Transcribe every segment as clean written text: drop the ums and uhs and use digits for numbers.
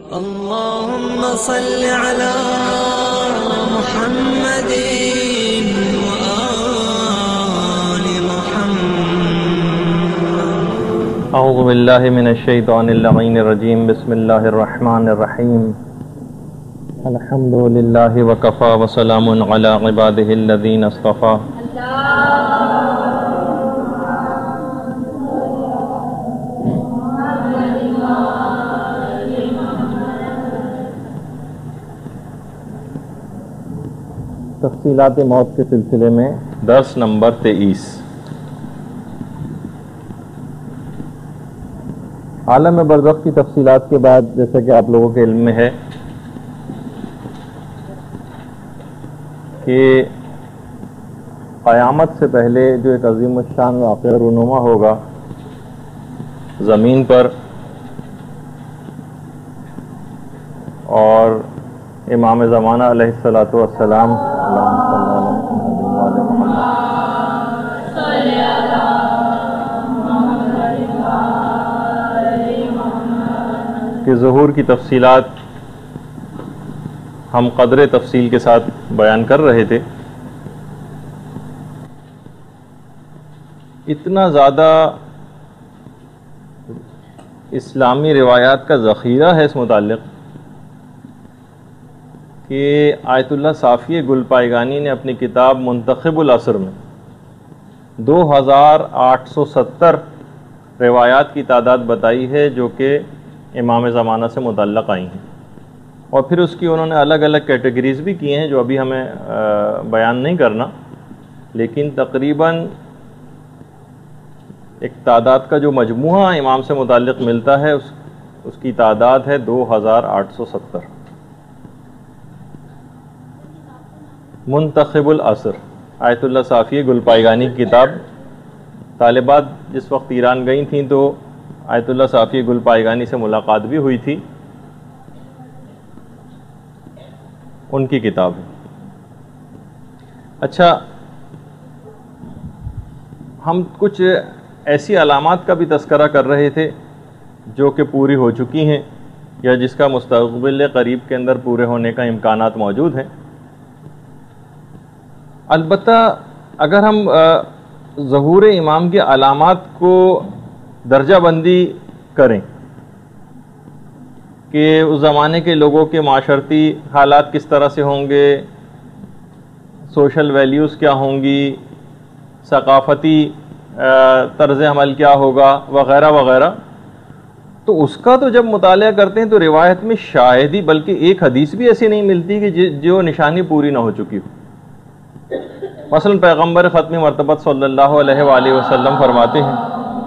اللهم صل على محمد وآل محمد. اعوذ باللہ من الشیطان اللعین الرجیم. بسم اللہ الرحمن الرحیم. الحمد للہ وکفی وسلام علی عبادہ الذین اصطفی. تفصیلات موت کے سلسلے میں درس نمبر 23. عالم برزخ کی تفصیلات کے بعد جیسا کہ آپ لوگوں کے علم میں ہے کہ قیامت سے پہلے جو ایک عظیم الشان واقعہ رونما ہوگا زمین پر، اور امام زمانہ علیہ الصلوۃ والسلام کے ظہور کی تفصیلات ہم قدر تفصیل کے ساتھ بیان کر رہے تھے. اتنا زیادہ اسلامی روایات کا ذخیرہ ہے اس متعلق کہ آیت اللہ صافی گل پائیگانی نے اپنی کتاب منتخب العصر میں 2870 روایات کی تعداد بتائی ہے جو کہ امام زمانہ سے متعلق آئی ہیں، اور پھر اس کی انہوں نے الگ الگ کیٹیگریز بھی کیے ہیں جو ابھی ہمیں بیان نہیں کرنا، لیکن تقریباً ایک تعداد کا جو مجموعہ امام سے متعلق ملتا ہے اس کی تعداد ہے 2870. منتخب العصر آیت اللہ صافی گل پائیگانی کی کتاب. طالبات جس وقت ایران گئی تھیں تو آیت اللہ صافی گل پائیگانی سے ملاقات بھی ہوئی تھی، ان کی کتاب ہے. اچھا، ہم کچھ ایسی علامات کا بھی تذکرہ کر رہے تھے جو کہ پوری ہو چکی ہیں یا جس کا مستقبل قریب کے اندر پورے ہونے کا امکانات موجود ہیں. البتہ اگر ہم ظہور امام کی علامات کو درجہ بندی کریں کہ اس زمانے کے لوگوں کے معاشرتی حالات کس طرح سے ہوں گے، سوشل ویلیوز کیا ہوں گی، ثقافتی طرز عمل کیا ہوگا وغیرہ وغیرہ، تو اس کا تو جب مطالعہ کرتے ہیں تو روایت میں شاید ہی بلکہ ایک حدیث بھی ایسی نہیں ملتی کہ جو نشانی پوری نہ ہو چکی ہو. مثلا پیغمبر ختم مرتبت صلی اللہ علیہ وآلہ وسلم فرماتے ہیں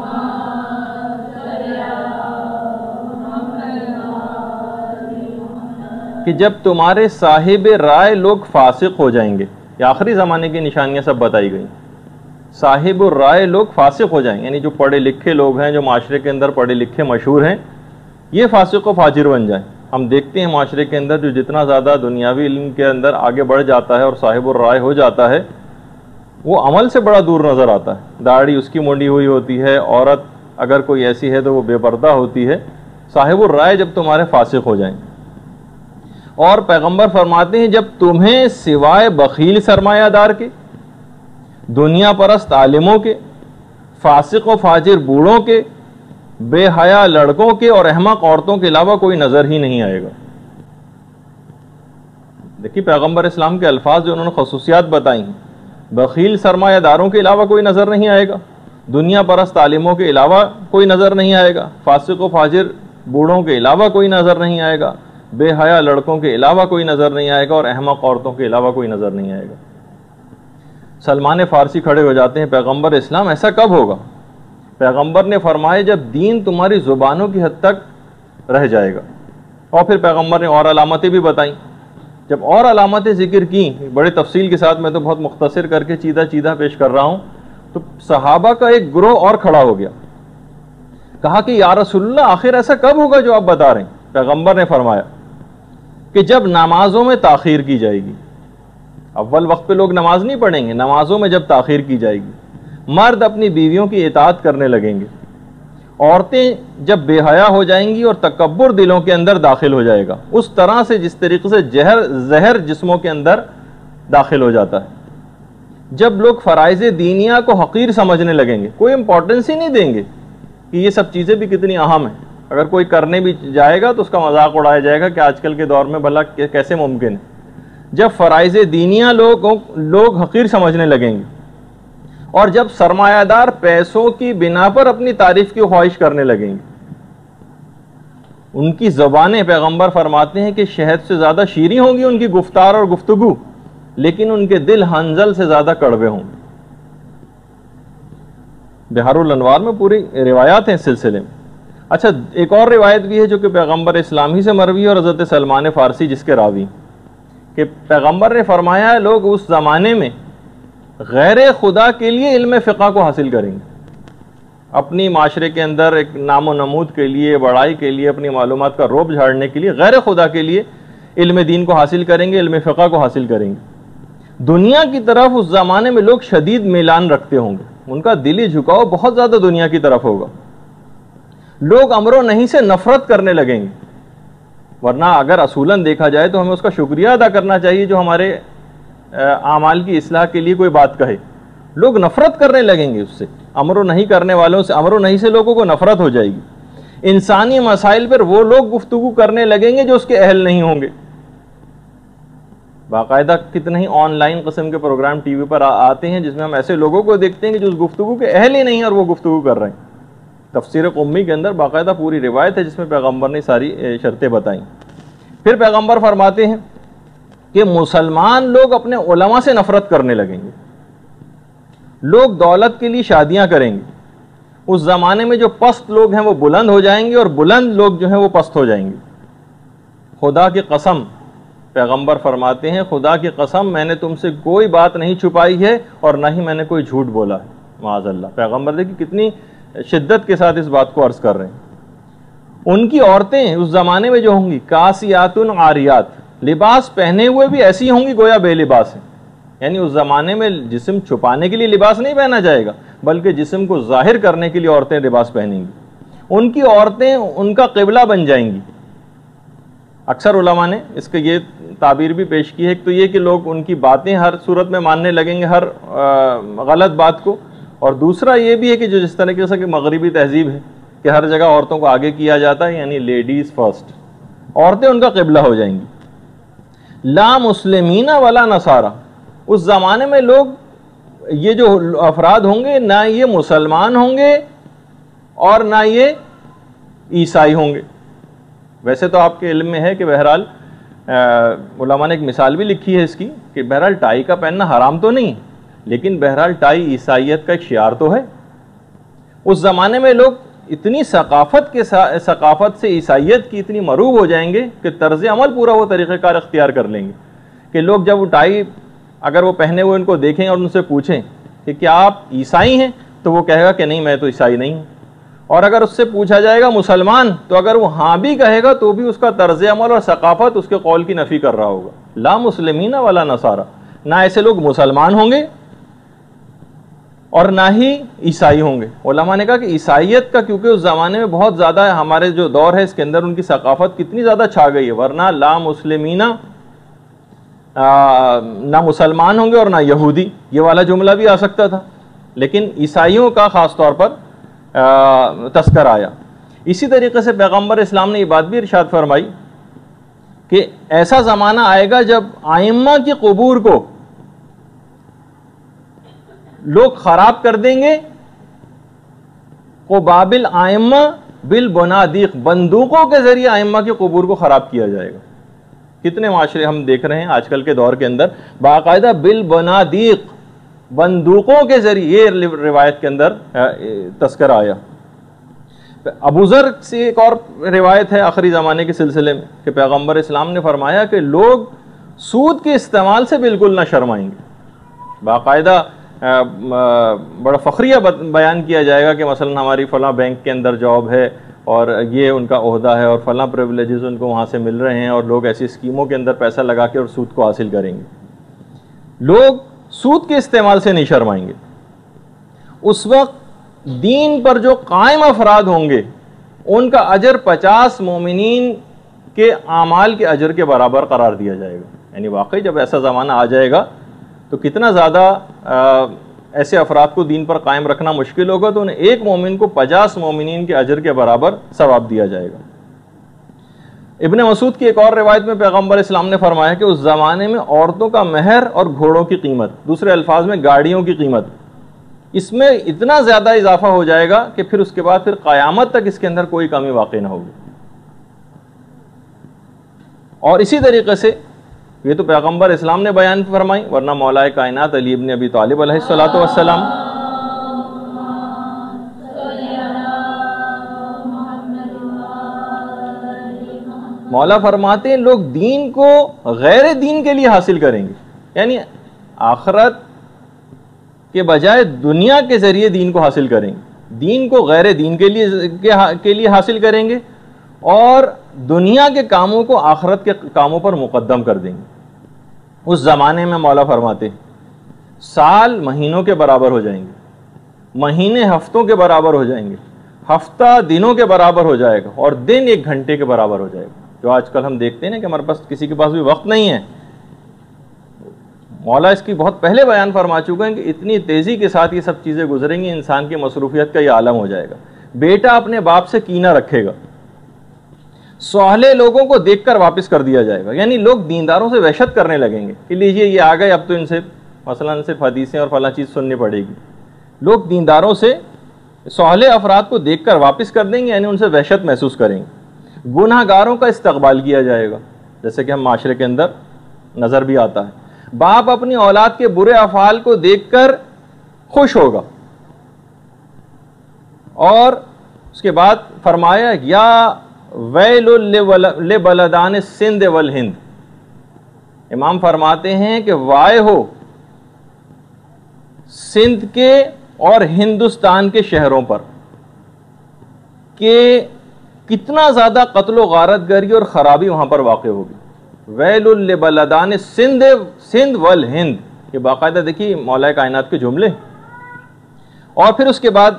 کہ جب تمہارے صاحب رائے لوگ فاسق ہو جائیں گے، یہ آخری زمانے کی نشانیاں سب بتائی گئی. صاحب الرائے لوگ فاسق ہو جائیں، یعنی جو پڑھے لکھے لوگ ہیں، جو معاشرے کے اندر پڑھے لکھے مشہور ہیں، یہ فاسق و فاجر بن جائیں. ہم دیکھتے ہیں معاشرے کے اندر جو جتنا زیادہ دنیاوی علم کے اندر آگے بڑھ جاتا ہے اور صاحب الرائے ہو جاتا ہے، وہ عمل سے بڑا دور نظر آتا ہے. داڑھی اس کی مونڈی ہوئی ہوتی ہے، عورت اگر کوئی ایسی ہے تو وہ بے پردہ ہوتی ہے. صاحب الرائے جب تمہارے فاسق ہو جائیں. اور پیغمبر فرماتے ہیں جب تمہیں سوائے بخیل سرمایہ دار کے، دنیا پرست عالموں کے، فاسق و فاجر بوڑھوں کے، بے حیا لڑکوں کے اور احمق عورتوں کے علاوہ کوئی نظر ہی نہیں آئے گا. دیکھیے پیغمبر اسلام کے الفاظ جو انہوں نے خصوصیات بتائی ہیں، بخیل سرمایہ داروں کے علاوہ کوئی نظر نہیں آئے گا، دنیا پرست عالموں کے علاوہ کوئی نظر نہیں آئے گا، فاسق و فاجر بوڑھوں کے علاوہ کوئی نظر نہیں آئے گا، بے حیا لڑکوں کے علاوہ کوئی نظر نہیں آئے گا، اور احمق عورتوں کے علاوہ کوئی نظر نہیں آئے گا. سلمان فارسی کھڑے ہو جاتے ہیں، پیغمبر اسلام ایسا کب ہوگا؟ پیغمبر نے فرمایا جب دین تمہاری زبانوں کی حد تک رہ جائے گا. اور پھر پیغمبر نے اور علامتیں بھی بتائیں. جب اور علامتیں ذکر کی بڑے تفصیل کے ساتھ، میں تو بہت مختصر کر کے چیدہ پیش کر رہا ہوں، تو صحابہ کا ایک گروہ اور کھڑا ہو گیا. کہا کہ یا رسول اللہ آخر ایسا کب ہوگا جو آپ بتا رہے ہیں؟ پیغمبر نے فرمایا کہ جب نمازوں میں تاخیر کی جائے گی. اول وقت پہ لوگ نماز نہیں پڑھیں گے، نمازوں میں جب تاخیر کی جائے گی، مرد اپنی بیویوں کی اطاعت کرنے لگیں گے، عورتیں جب بے حیا ہو جائیں گی اور تکبر دلوں کے اندر داخل ہو جائے گا، اس طرح سے جس طریقے سے زہر جسموں کے اندر داخل ہو جاتا ہے۔ جب لوگ فرائض دینیہ کو حقیر سمجھنے لگیں گے، کوئی امپورٹنس ہی نہیں دیں گے کہ یہ سب چیزیں بھی کتنی اہم ہیں، اگر کوئی کرنے بھی جائے گا تو اس کا مذاق اڑایا جائے گا کہ آج کل کے دور میں بھلا کیسے ممکن ہے۔ جب فرائض دینیہ لوگ حقیر سمجھنے لگیں گے، اور جب سرمایہ دار پیسوں کی بنا پر اپنی تعریف کی خواہش کرنے لگیں گے، ان کی زبانیں، پیغمبر فرماتے ہیں کہ شہد سے زیادہ شیریں ہوں گی ان کی گفتار اور گفتگو، لیکن ان کے دل حنظل سے زیادہ کڑوے ہوں گے۔ بحار الانوار میں پوری روایات ہیں اس سلسلے میں۔ اچھا، ایک اور روایت بھی ہے جو کہ پیغمبر اسلام ہی سے مروی ہے اور حضرت سلمان فارسی جس کے راوی، کہ پیغمبر نے فرمایا ہے لوگ اس زمانے میں غیر خدا کے لیے علم فقہ کو حاصل کریں گے، اپنی معاشرے کے اندر ایک نام و نمود کے لیے، بڑائی کے لیے، اپنی معلومات کا رعب جھاڑنے کے لیے غیر خدا کے لیے علم دین کو حاصل کریں گے، علم فقہ کو حاصل کریں گے۔ دنیا کی طرف اس زمانے میں لوگ شدید میلان رکھتے ہوں گے، ان کا دلی جھکاؤ بہت زیادہ دنیا کی طرف ہوگا، لوگ امر و نہی سے نفرت کرنے لگیں گے، ورنہ اگر اصولاً دیکھا جائے تو ہمیں اس کا شکریہ ادا کرنا چاہیے جو ہمارے اعمال کی اصلاح کے لیے کوئی بات کہے۔ لوگ نفرت کرنے لگیں گے اس سے، امر و نہی کرنے والوں سے، امر و نہی سے لوگوں کو نفرت ہو جائے گی۔ انسانی مسائل پر وہ لوگ گفتگو کرنے لگیں گے جو اس کے اہل نہیں ہوں گے۔ باقاعدہ کتنے ہی آن لائن قسم کے پروگرام ٹی وی پر آتے ہیں جس میں ہم ایسے لوگوں کو دیکھتے ہیں کہ جو اس گفتگو کے اہل ہی نہیں ہیں اور وہ گفتگو کر رہے ہیں۔ تفسیر قمی کے اندر باقاعدہ پوری روایت ہے جس میں پیغمبر نے ساری شرطیں بتائیں۔ پھر پیغمبر فرماتے ہیں کہ مسلمان لوگ اپنے علماء سے نفرت کرنے لگیں گے، لوگ دولت کے لیے شادیاں کریں گے، اس زمانے میں جو پست لوگ ہیں وہ بلند ہو جائیں گے اور بلند لوگ جو ہیں وہ پست ہو جائیں گے۔ خدا کی قسم، پیغمبر فرماتے ہیں خدا کی قسم میں نے تم سے کوئی بات نہیں چھپائی ہے اور نہ ہی میں نے کوئی جھوٹ بولا ہے، معاذ اللہ۔ پیغمبر دیکھیں کتنی شدت کے ساتھ اس بات کو عرض کر رہے ہیں۔ ان کی عورتیں اس زمانے میں جو ہوں گی کاسیات عاریات، لباس پہنے ہوئے بھی ایسی ہوں گی گویا بے لباس ہیں، یعنی اس زمانے میں جسم چھپانے کے لیے لباس نہیں پہنا جائے گا بلکہ جسم کو ظاہر کرنے کے لیے عورتیں لباس پہنیں گی۔ ان کی عورتیں ان کا قبلہ بن جائیں گی۔ اکثر علماء نے اس کے یہ تعبیر بھی پیش کی ہے، ایک تو یہ کہ لوگ ان کی باتیں ہر صورت میں ماننے لگیں گے، ہر غلط بات کو، اور دوسرا یہ بھی ہے کہ جو جس طریقے سے کہ مغربی تہذیب ہے کہ ہر جگہ عورتوں کو آگے کیا جاتا ہے، یعنی لیڈیز فرسٹ، عورتیں ان کا قبلہ ہو جائیں گی۔ لا مسلمین ولا نصارا، اس زمانے میں لوگ یہ جو افراد ہوں گے نہ یہ مسلمان ہوں گے اور نہ یہ عیسائی ہوں گے۔ ویسے تو آپ کے علم میں ہے کہ بہرحال علماء نے ایک مثال بھی لکھی ہے اس کی کہ بہرحال ٹائی کا پہننا حرام تو نہیں، لیکن بہرحال ٹائی عیسائیت کا ایک شعار تو ہے۔ اس زمانے میں لوگ اتنی ثقافت سے عیسائیت کی اتنی مروب ہو جائیں گے کہ طرز عمل پورا وہ طریقہ کار اختیار کر لیں گے کہ لوگ جب وہ ٹائی اگر وہ پہنے ہوئے ان کو دیکھیں اور ان سے پوچھیں کہ کیا آپ عیسائی ہیں تو وہ کہے گا کہ نہیں میں تو عیسائی نہیں ہوں، اور اگر اس سے پوچھا جائے گا مسلمان تو اگر وہ ہاں بھی کہے گا تو بھی اس کا طرز عمل اور ثقافت اس کے قول کی نفی کر رہا ہوگا۔ لا مسلمین ولا نصارا، نہ ایسے لوگ مسلمان ہوں گے اور نہ ہی عیسائی ہوں گے۔ علماء نے کہا کہ عیسائیت کا کیونکہ اس زمانے میں بہت زیادہ ہے، ہمارے جو دور ہے اس کے اندر ان کی ثقافت کتنی زیادہ چھا گئی ہے، ورنہ لا مسلمین نہ مسلمان ہوں گے اور نہ یہودی، یہ والا جملہ بھی آ سکتا تھا، لیکن عیسائیوں کا خاص طور پر تذکر آیا۔ اسی طریقے سے پیغمبر اسلام نے یہ بات بھی ارشاد فرمائی کہ ایسا زمانہ آئے گا جب ائمہ کی قبور کو لوگ خراب کر دیں گے، قبابل ائمہ بالبنادیق، بندوقوں کے ذریعے ائمہ کی قبور کو خراب کیا جائے گا۔ کتنے معاشرے ہم دیکھ رہے ہیں آج کل کے دور کے اندر باقاعدہ بالبنادیق، بندوقوں کے ذریعے، یہ روایت کے اندر تذکرہ آیا۔ ابو ذر سے ایک اور روایت ہے آخری زمانے کے سلسلے میں کہ پیغمبر اسلام نے فرمایا کہ لوگ سود کے استعمال سے بالکل نہ شرمائیں گے۔ باقاعدہ بڑا فخریہ بیان کیا جائے گا کہ مثلا ہماری فلاں بینک کے اندر جاب ہے اور یہ ان کا عہدہ ہے اور فلاں پریولیجز ان کو وہاں سے مل رہے ہیں، اور لوگ ایسی اسکیموں کے اندر پیسہ لگا کے اور سود کو حاصل کریں گے۔ لوگ سود کے استعمال سے نہیں شرمائیں گے۔ اس وقت دین پر جو قائم افراد ہوں گے ان کا اجر 50 مومنین کے اعمال کے اجر کے برابر قرار دیا جائے گا۔ یعنی واقعی جب ایسا زمانہ آ جائے گا تو کتنا زیادہ ایسے افراد کو دین پر قائم رکھنا مشکل ہوگا، تو انہیں ایک مومن کو 50 مومنین کے اجر کے برابر ثواب دیا جائے گا۔ ابن مسعود کی ایک اور روایت میں پیغمبر اسلام نے فرمایا کہ اس زمانے میں عورتوں کا مہر اور گھوڑوں کی قیمت، دوسرے الفاظ میں گاڑیوں کی قیمت، اس میں اتنا زیادہ اضافہ ہو جائے گا کہ پھر اس کے بعد پھر قیامت تک اس کے اندر کوئی کمی واقع نہ ہوگی۔ اور اسی طریقے سے یہ تو پیغمبر اسلام نے بیان فرمائی، ورنہ مولا کائنات علی ابن ابی طالب علیہ الصلوۃ والسلام مولا فرماتے ہیں لوگ دین کو غیر دین کے لیے حاصل کریں گے، یعنی آخرت کے بجائے دنیا کے ذریعے دین کو حاصل کریں گے، دین کو غیر دین کے لیے حاصل کریں گے اور دنیا کے کاموں کو آخرت کے کاموں پر مقدم کر دیں گے۔ اس زمانے میں مولا فرماتے ہیں سال مہینوں کے برابر ہو جائیں گے، مہینے ہفتوں کے برابر ہو جائیں گے، ہفتہ دنوں کے برابر ہو جائے گا اور دن 1 گھنٹے کے برابر ہو جائے گا۔ جو آج کل ہم دیکھتے ہیں نا کہ ہمارے پاس کسی کے پاس بھی وقت نہیں ہے، مولا اس کی بہت پہلے بیان فرما چکے ہیں کہ اتنی تیزی کے ساتھ یہ سب چیزیں گزریں گی، انسان کی مصروفیت کا یہ عالم ہو جائے گا۔ بیٹا اپنے باپ سے کینہ رکھے گا، سوہلے لوگوں کو دیکھ کر واپس کر دیا جائے گا، یعنی لوگ دینداروں سے وحشت کرنے لگیں گے کہ لیجئے یہ آ گئے، اب تو ان سے مثلاً صرف حدیثیں اور فلاں چیز سننی پڑے گی۔ لوگ دینداروں سے سوہلے افراد کو دیکھ کر واپس کر دیں گے، یعنی ان سے وحشت محسوس کریں گے۔ گناہ گاروں کا استقبال کیا جائے گا، جیسے کہ ہم معاشرے کے اندر نظر بھی آتا ہے۔ باپ اپنی اولاد کے برے افعال کو دیکھ کر خوش ہوگا، اور اس کے بعد فرمایا یا ویل لبلدان سندھ والہند، امام فرماتے ہیں کہ وائے ہو سندھ کے اور ہندوستان کے شہروں پر کہ کتنا زیادہ قتل و غارت گری اور خرابی وہاں پر واقع ہوگی۔ ویل لبلدان سندھ والہند، یہ باقاعدہ دیکھیے مولا کائنات کے جملے۔ اور پھر اس کے بعد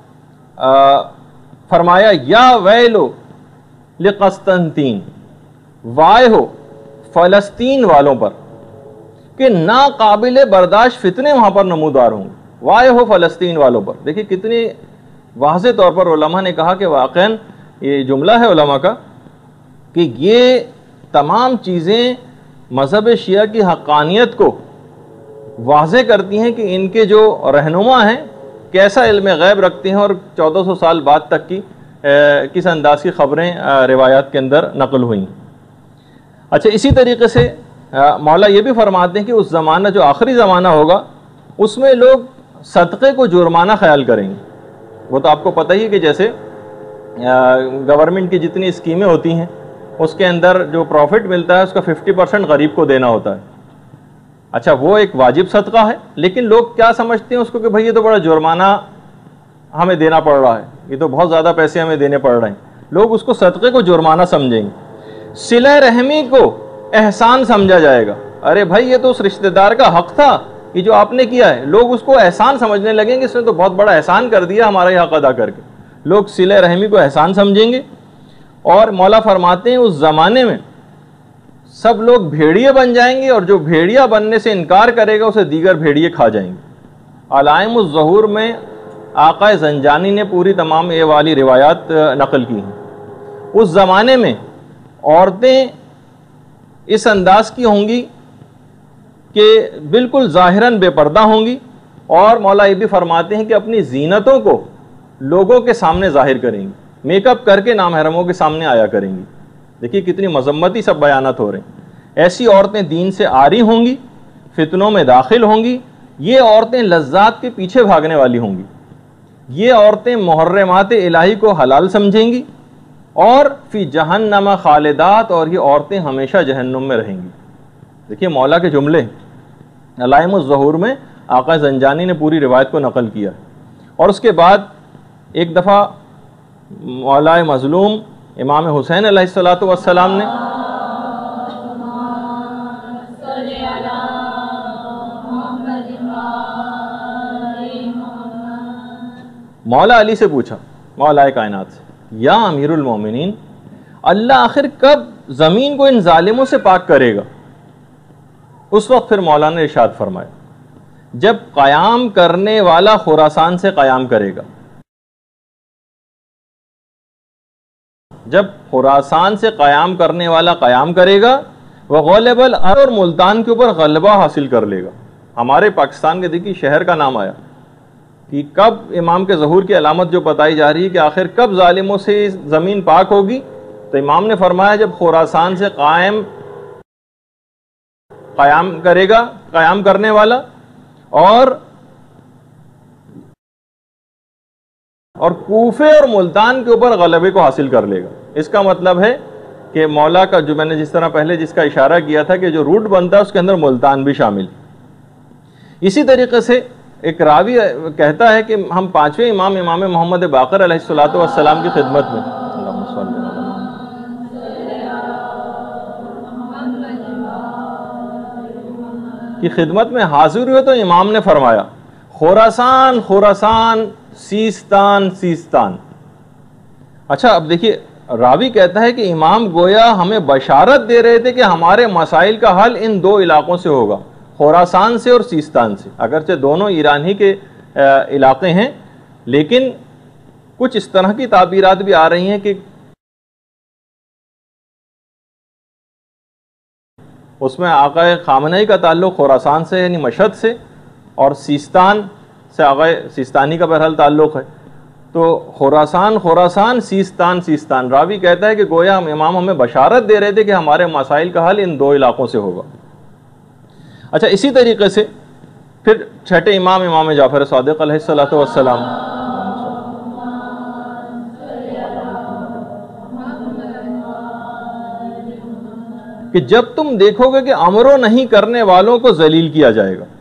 فرمایا یا ویلو لقسطنطین، وائے ہو فلسطین والوں پر کہ ناقابل برداشت فتنے وہاں پر نمودار ہوں گے، وائے ہو فلسطین والوں پر۔ دیکھیے کتنی واضح طور پر علماء نے کہا کہ واقعاً یہ جملہ ہے علماء کا کہ یہ تمام چیزیں مذہب شیعہ کی حقانیت کو واضح کرتی ہیں کہ ان کے جو رہنما ہیں کیسا علم غیب رکھتے ہیں اور 1400 سال بعد تک کی کس انداز کی خبریں روایات کے اندر نقل ہوئیں۔ اچھا، اسی طریقے سے مولا یہ بھی فرماتے ہیں کہ اس زمانہ جو آخری زمانہ ہوگا اس میں لوگ صدقے کو جرمانہ خیال کریں گے۔ وہ تو آپ کو پتہ ہی ہے کہ جیسے گورنمنٹ کی جتنی اسکیمیں ہوتی ہیں اس کے اندر جو پروفٹ ملتا ہے اس کا 50% غریب کو دینا ہوتا ہے۔ اچھا، وہ ایک واجب صدقہ ہے، لیکن لوگ کیا سمجھتے ہیں اس کو کہ بھائی یہ تو بڑا جرمانہ ہمیں دینا پڑ رہا ہے، یہ تو بہت زیادہ پیسے ہمیں دینے پڑ رہے ہیں، لوگ اس کو صدقے کو جرمانہ سمجھیں گے۔ صلہ رحمی کو احسان سمجھا جائے گا، ارے بھائی یہ تو اس رشتہ دار کا حق تھا، یہ جو آپ نے کیا ہے، لوگ اس کو احسان سمجھنے لگیں گے، اس نے تو بہت بڑا احسان کر دیا ہمارا یہ حق ادا کر کے، لوگ صلہ رحمی کو احسان سمجھیں گے۔ اور مولا فرماتے ہیں اس زمانے میں سب لوگ بھیڑیے بن جائیں گے، اور جو بھیڑیا بننے سے انکار کرے گا اسے دیگر بھیڑیے کھا جائیں گے۔ علائم الظہور میں آقا زنجانی نے پوری تمام یہ والی روایات نقل کی ہیں۔ اس زمانے میں عورتیں اس انداز کی ہوں گی کہ بالکل ظاہراً بے پردہ ہوں گی، اور مولا یہ بھی فرماتے ہیں کہ اپنی زینتوں کو لوگوں کے سامنے ظاہر کریں گی، میک اپ کر کے نامحرموں کے سامنے آیا کریں گی۔ دیکھیے کتنی مذمتی سب بیانات ہو رہے ہیں۔ ایسی عورتیں دین سے عاری ہوں گی، فتنوں میں داخل ہوں گی، یہ عورتیں لذات کے پیچھے بھاگنے والی ہوں گی، یہ عورتیں محرمات الہی کو حلال سمجھیں گی، اور فی جہنم خالدات، اور یہ عورتیں ہمیشہ جہنم میں رہیں گی۔ دیکھیے مولا کے جملے علائم الظہور میں آقا زنجانی نے پوری روایت کو نقل کیا۔ اور اس کے بعد ایک دفعہ مولا مظلوم امام حسین علیہ السلام نے مولا علی سے پوچھا، مولا کائنات سے، یا امیر المومنین، اللہ آخر کب زمین کو ان ظالموں سے پاک کرے گا؟ اس وقت پھر مولا نے ارشاد فرمایا، جب قیام کرنے والا خراسان سے قیام کرے گا، جب خراسان سے قیام کرنے والا قیام کرے گا، وہ غالب الارض اور ملتان کے اوپر غلبہ حاصل کر لے گا۔ ہمارے پاکستان کے دیکھیے شہر کا نام آیا کہ کب امام کے ظہور کی علامت جو بتائی جا رہی ہے کہ آخر کب ظالموں سے زمین پاک ہوگی، تو امام نے فرمایا جب خراسان سے قیام کرے گا قیام کرنے والا اور کوفے اور ملتان کے اوپر غلبے کو حاصل کر لے گا۔ اس کا مطلب ہے کہ مولا کا جو میں نے جس طرح پہلے جس کا اشارہ کیا تھا کہ جو روٹ بنتا ہے اس کے اندر ملتان بھی شامل۔ اسی طریقے سے ایک راوی کہتا ہے کہ ہم پانچویں امام محمد باقر علیہ الصلوۃ والسلام کی خدمت میں حاضر ہوئے تو امام نے فرمایا، خراسان خراسان، سیستان سیستان۔ اچھا اب دیکھیے راوی کہتا ہے کہ امام گویا ہمیں بشارت دے رہے تھے کہ ہمارے مسائل کا حل ان دو علاقوں سے ہوگا، خراسان سے اور سیستان سے۔ اگرچہ دونوں ایران ہی کے علاقے ہیں، لیکن کچھ اس طرح کی تعبیرات بھی آ رہی ہیں کہ اس میں آقا خامنہی کا تعلق خراسان سے یعنی مشہد سے، اور سیستان سے آقا سیستانی کا بہرحال تعلق ہے۔ تو خراسان خراسان، سیستان سیستان۔ راوی کہتا ہے کہ گویا امام ہمیں بشارت دے رہے تھے کہ ہمارے مسائل کا حل ان دو علاقوں سے ہوگا۔ اچھا اسی طریقے سے پھر چھٹے امام جعفر صادق علیہ الصلوۃ والسلام، کہ جب تم دیکھو گے کہ امر و نہیں کرنے والوں کو ذلیل کیا جائے گا،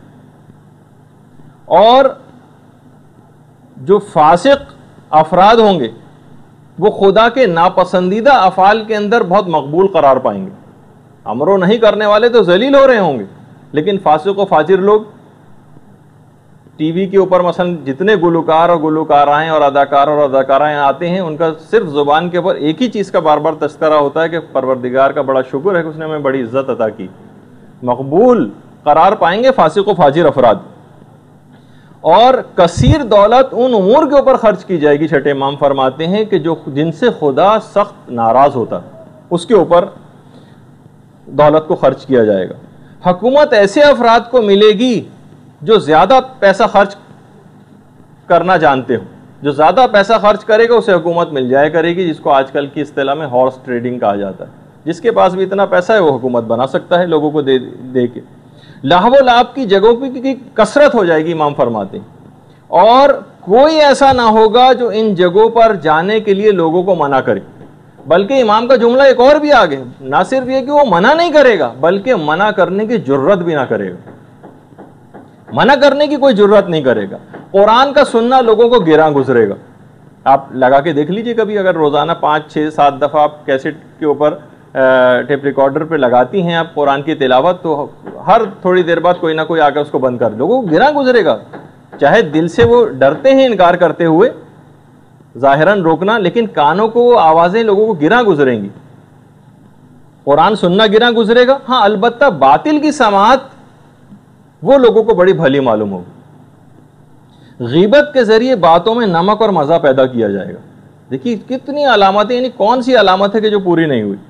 اور جو فاسق افراد ہوں گے وہ خدا کے ناپسندیدہ افعال کے اندر بہت مقبول قرار پائیں گے۔ امر و نہیں کرنے والے تو ذلیل ہو رہے ہوں گے، لیکن فاسق و فاجر لوگ ٹی وی کے اوپر مثلا جتنے گلوکار اور گلوکارائیں اور اداکار اور اداکارائیں آتے ہیں، ان کا صرف زبان کے اوپر ایک ہی چیز کا بار بار تذکرہ ہوتا ہے کہ پروردگار کا بڑا شکر ہے کہ اس نے ہمیں بڑی عزت عطا کی۔ مقبول قرار پائیں گے فاسق و فاجر افراد، اور کثیر دولت ان امور کے اوپر خرچ کی جائے گی۔ چھٹے امام فرماتے ہیں کہ جن سے خدا سخت ناراض ہوتا اس کے اوپر دولت کو خرچ کیا جائے گا۔ حکومت ایسے افراد کو ملے گی جو زیادہ پیسہ خرچ کرنا جانتے ہو، جو زیادہ پیسہ خرچ کرے گا اسے حکومت مل جائے کرے گی، جس کو آج کل کی اصطلاح میں ہارس ٹریڈنگ کہا جاتا ہے۔ جس کے پاس بھی اتنا پیسہ ہے وہ حکومت بنا سکتا ہے لوگوں کو دے کے۔ لاہو و لعب کی جگہوں کی کثرت ہو جائے گی امام فرماتے ہیں، اور کوئی ایسا نہ ہوگا جو ان جگہوں پر جانے کے لیے لوگوں کو منع کرے۔ بلکہ امام کا جملہ ایک اور بھی آگے، نہ صرف یہ کہ وہ منع نہیں کرے گا بلکہ منع کرنے کی جرت بھی نہ کرے گا، منع کرنے کی کوئی جرت نہیں کرے گا۔ قرآن کا سننا لوگوں کو گراں گزرے گا۔ آپ لگا کے دیکھ لیجئے کبھی، اگر روزانہ 5 6 7 دفعہ آپ کیسٹ کے اوپر ٹیپ ریکارڈر پہ لگاتی ہیں آپ قرآن کی تلاوت، تو ہر تھوڑی دیر بعد کوئی نہ کوئی آ کر اس کو بند کر، لوگوں کو گراں گزرے گا۔ چاہے دل سے وہ ڈرتے ہیں انکار کرتے ہوئے ظاہراً روکنا، لیکن کانوں کو وہ آوازیں لوگوں کو گراں گزریں گی۔ قرآن سننا گراں گزرے گا، ہاں البتہ باطل کی سماعت وہ لوگوں کو بڑی بھلی معلوم ہوگی۔ غیبت کے ذریعے باتوں میں نمک اور مزہ پیدا کیا جائے گا۔ دیکھیے کتنی علامتیں، یعنی کون سی علامت ہے کہ جو پوری نہیں ہوئی۔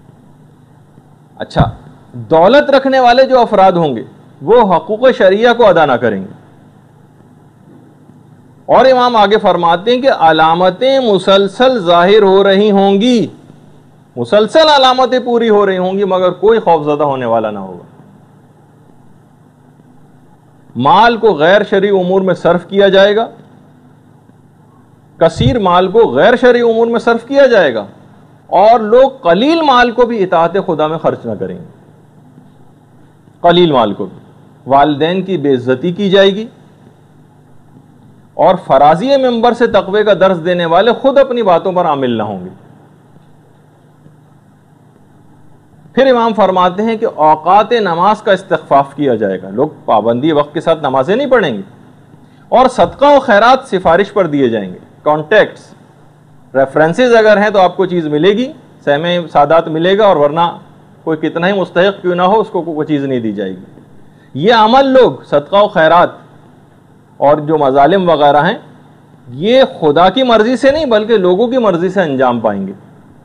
اچھا، دولت رکھنے والے جو افراد ہوں گے وہ حقوق شرعیہ کو ادا نہ کریں گے، اور امام آگے فرماتے ہیں کہ علامتیں مسلسل ظاہر ہو رہی ہوں گی، مسلسل علامتیں پوری ہو رہی ہوں گی، مگر کوئی خوف زدہ ہونے والا نہ ہوگا۔ مال کو غیر شرعی امور میں صرف کیا جائے گا، کثیر مال کو غیر شرعی امور میں صرف کیا جائے گا، اور لوگ قلیل مال کو بھی اطاعت خدا میں خرچ نہ کریں گے۔ قلیل مال کو بھی والدین کی بے عزتی کی جائے گی، اور فرازی منبر سے تقوی کا درس دینے والے خود اپنی باتوں پر عامل نہ ہوں گے۔ پھر امام فرماتے ہیں کہ اوقات نماز کا استخفاف کیا جائے گا، لوگ پابندی وقت کے ساتھ نمازیں نہیں پڑھیں گے، اور صدقہ و خیرات سفارش پر دیے جائیں گے. کانٹیکٹس ریفرنسز اگر ہیں تو آپ کو چیز ملے گی, سہم سادات ملے گا, اور ورنہ کوئی کتنا ہی مستحق کیوں نہ ہو اس کو کوئی چیز نہیں دی جائے گی. یہ عمل لوگ صدقہ و خیرات اور جو مظالم وغیرہ ہیں یہ خدا کی مرضی سے نہیں بلکہ لوگوں کی مرضی سے انجام پائیں گے.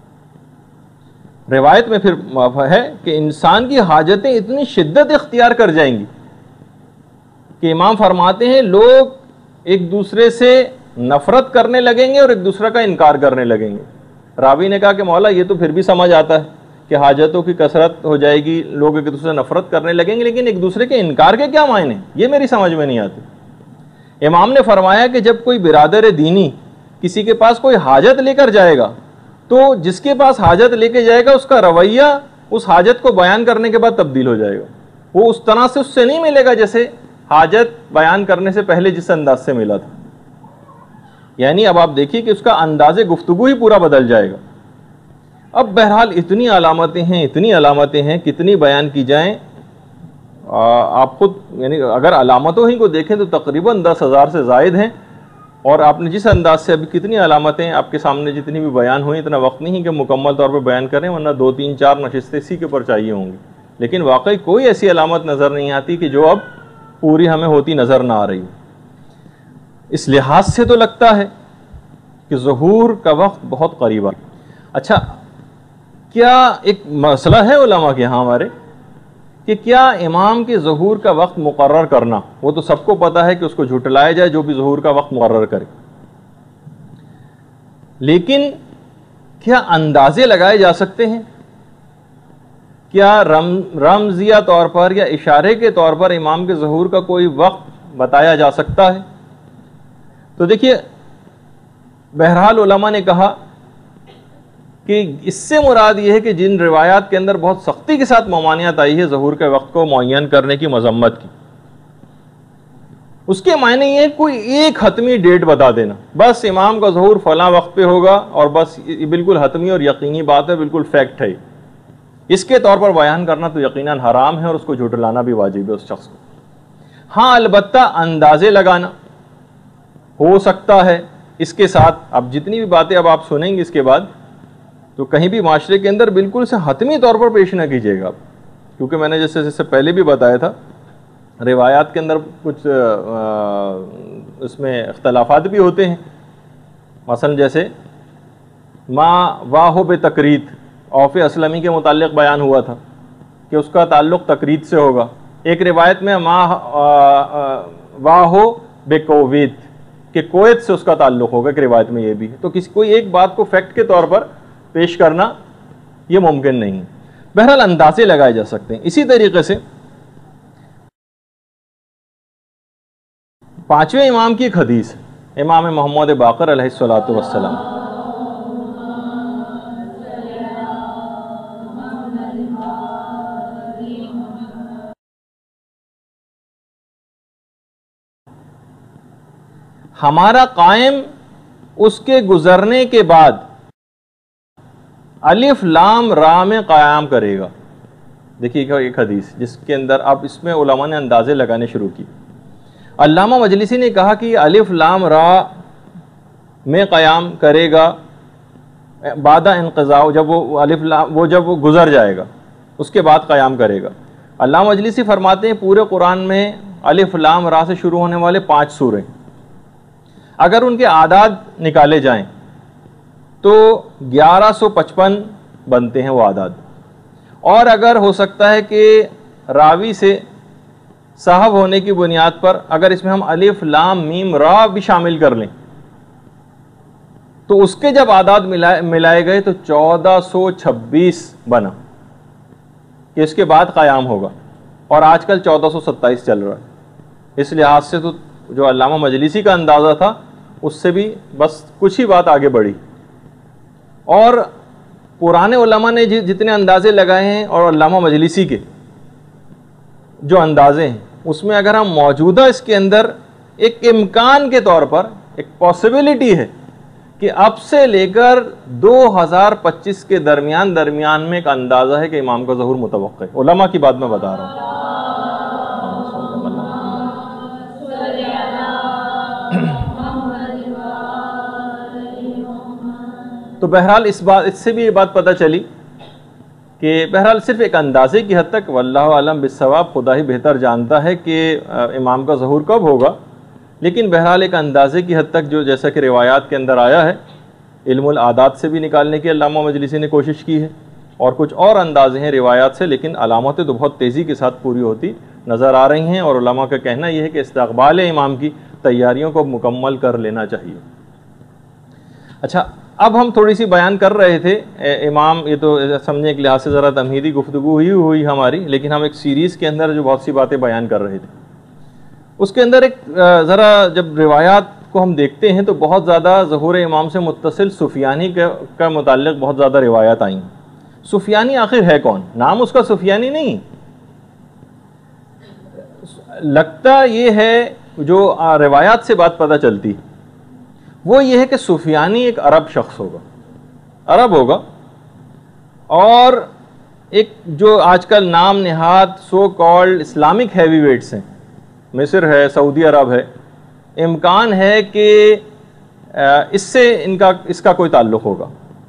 روایت میں پھر ہے کہ انسان کی حاجتیں اتنی شدت اختیار کر جائیں گی کہ امام فرماتے ہیں لوگ ایک دوسرے سے نفرت کرنے لگیں گے اور ایک دوسرے کا انکار کرنے لگیں گے. راوی نے کہا کہ مولا یہ تو پھر بھی سمجھ آتا ہے کہ حاجتوں کی کثرت ہو جائے گی, لوگ ایک دوسرے سے نفرت کرنے لگیں گے, لیکن ایک دوسرے کے انکار کے کیا معنی, یہ میری سمجھ میں نہیں آتی. امام نے فرمایا کہ جب کوئی برادر دینی کسی کے پاس کوئی حاجت لے کر جائے گا تو جس کے پاس حاجت لے کے جائے گا اس کا رویہ اس حاجت کو بیان کرنے کے بعد تبدیل ہو جائے گا. وہ اس طرح سے اس سے نہیں ملے گا جیسے حاجت بیان کرنے سے پہلے جس انداز سے ملا تھا. یعنی اب آپ دیکھیے کہ اس کا انداز گفتگو ہی پورا بدل جائے گا. اب بہرحال اتنی علامتیں ہیں کتنی بیان کی جائیں, آپ خود یعنی اگر علامتوں ہی کو دیکھیں تو تقریباً 10,000 سے زائد ہیں, اور آپ نے جس انداز سے ابھی کتنی علامتیں آپ کے سامنے جتنی بھی بیان ہوئی, اتنا وقت نہیں کہ مکمل طور پر بیان کریں, ورنہ 2 3 4 نشستیں اسی کے اوپر چاہیے ہوں گی. لیکن واقعی کوئی ایسی علامت نظر نہیں آتی کہ جو اب پوری ہمیں ہوتی نظر نہ آ رہی. اس لحاظ سے تو لگتا ہے کہ ظہور کا وقت بہت قریب ہے. اچھا, کیا ایک مسئلہ ہے علماء کے ہاں ہمارے کہ کیا امام کے ظہور کا وقت مقرر کرنا, وہ تو سب کو پتا ہے کہ اس کو جھٹلایا جائے جو بھی ظہور کا وقت مقرر کرے, لیکن کیا اندازے لگائے جا سکتے ہیں, کیا رمزیہ طور پر یا اشارے کے طور پر امام کے ظہور کا کوئی وقت بتایا جا سکتا ہے؟ تو دیکھیے بہرحال علماء نے کہا کہ اس سے مراد یہ ہے کہ جن روایات کے اندر بہت سختی کے ساتھ ممانعت آئی ہے ظہور کے وقت کو معین کرنے کی, مذمت کی, اس کے معنی یہ کوئی ایک حتمی ڈیٹ بتا دینا, بس امام کا ظہور فلاں وقت پہ ہوگا اور بس یہ بالکل حتمی اور یقینی بات ہے, بالکل فیکٹ ہے, اس کے طور پر بیان کرنا تو یقیناً حرام ہے اور اس کو جھٹلانا بھی واجب ہے اس شخص کو. ہاں البتہ اندازے لگانا ہو سکتا ہے اس کے ساتھ. اب جتنی بھی باتیں اب آپ سنیں گے اس کے بعد تو کہیں بھی معاشرے کے اندر بالکل سے حتمی طور پر پیش نہ کیجیے گا, کیونکہ میں نے جیسے پہلے بھی بتایا تھا روایات کے اندر کچھ اس میں اختلافات بھی ہوتے ہیں. مثلا جیسے ما واہو بے تقرید اوف اسلمی کے متعلق بیان ہوا تھا کہ اس کا تعلق تقرید سے ہوگا. ایک روایت میں ما واہو بے کویت کہ کویت سے اس کا تعلق ہوگا, ایک روایت میں یہ بھی ہے. تو کوئی ایک بات کو فیکٹ کے طور پر پیش کرنا یہ ممکن نہیں. بہرحال اندازے لگائے جا سکتے ہیں. اسی طریقے سے 5ویں امام کی ایک حدیث ہے, امام محمد باقر علیہ الصلوۃ والسلام, ہمارا قائم اس کے گزرنے کے بعد الف لام را میں قیام کرے گا. دیکھیے ایک حدیث جس کے اندر اب اس میں علماء نے اندازے لگانے شروع کی. علامہ مجلسی نے کہا کہ الف لام را میں قیام کرے گا بعد انقضاء, جب وہ الف لام جب وہ گزر جائے گا اس کے بعد قیام کرے گا. علامہ مجلسی فرماتے ہیں پورے قرآن میں الف لام را سے شروع ہونے والے 5 سورے, اگر ان کے اعداد نکالے جائیں تو 1155 بنتے ہیں وہ اعداد. اور اگر ہو سکتا ہے کہ راوی سے صاحب ہونے کی بنیاد پر اگر اس میں ہم الف لام میم را بھی شامل کر لیں تو اس کے جب اعداد ملائے گئے تو 1426 بنا کہ اس کے بعد قیام ہوگا, اور آج کل 1427 چل رہا ہے. اس لحاظ سے تو جو علامہ مجلسی کا اندازہ تھا اس سے بھی بس کچھ ہی بات آگے بڑھی. اور پرانے علماء نے جتنے اندازے لگائے ہیں اور علامہ مجلسی کے جو اندازے ہیں اس میں اگر ہم موجودہ اس کے اندر ایک امکان کے طور پر ایک پاسبلٹی ہے کہ اب سے لے کر 2025 کے درمیان میں ایک اندازہ ہے کہ امام کا ظہور متوقع ہے. علماء کی بات میں بتا رہا ہوں. تو بہرحال اس سے بھی یہ بات پتہ چلی کہ بہرحال صرف ایک اندازے کی حد تک، واللہ عالم بالصواب، خدا ہی بہتر جانتا ہے کہ امام کا ظہور کب ہوگا، لیکن بہرحال ایک اندازے کی حد تک جو جیسا کہ روایات کے اندر آیا ہے، علم العادات سے بھی نکالنے کی علامہ مجلسی نے کوشش کی ہے، اور کچھ اور اندازے ہیں روایات سے، لیکن علامتیں تو بہت تیزی کے ساتھ پوری ہوتی نظر آ رہی ہیں، اور علماء کا کہنا یہ ہے کہ استقبال امام کی تیاریوں کو مکمل کر لینا چاہیے۔ اچھا، اب ہم تھوڑی سی بیان کر رہے تھے امام، یہ تو سمجھنے کے لحاظ سے ذرا تمہیدی گفتگو ہوئی ہماری، لیکن ہم ایک سیریز کے اندر جو بہت سی باتیں بیان کر رہے تھے، اس کے اندر ایک ذرا جب روایات کو ہم دیکھتے ہیں تو بہت زیادہ ظہور امام سے متصل سفیانی کا متعلق بہت زیادہ روایات آئیں۔ سفیانی آخر ہے کون؟ نام اس کا سفیانی نہیں، لگتا یہ ہے جو روایات سے بات پتہ چلتی وہ یہ ہے کہ سفیانی ایک عرب شخص ہوگا، عرب ہوگا، اور ایک جو آج کل نام نہاد so called Islamic heavy weights ہیں، مصر ہے، سعودی عرب ہے، امکان ہے کہ اس سے اس کا کوئی تعلق ہوگا۔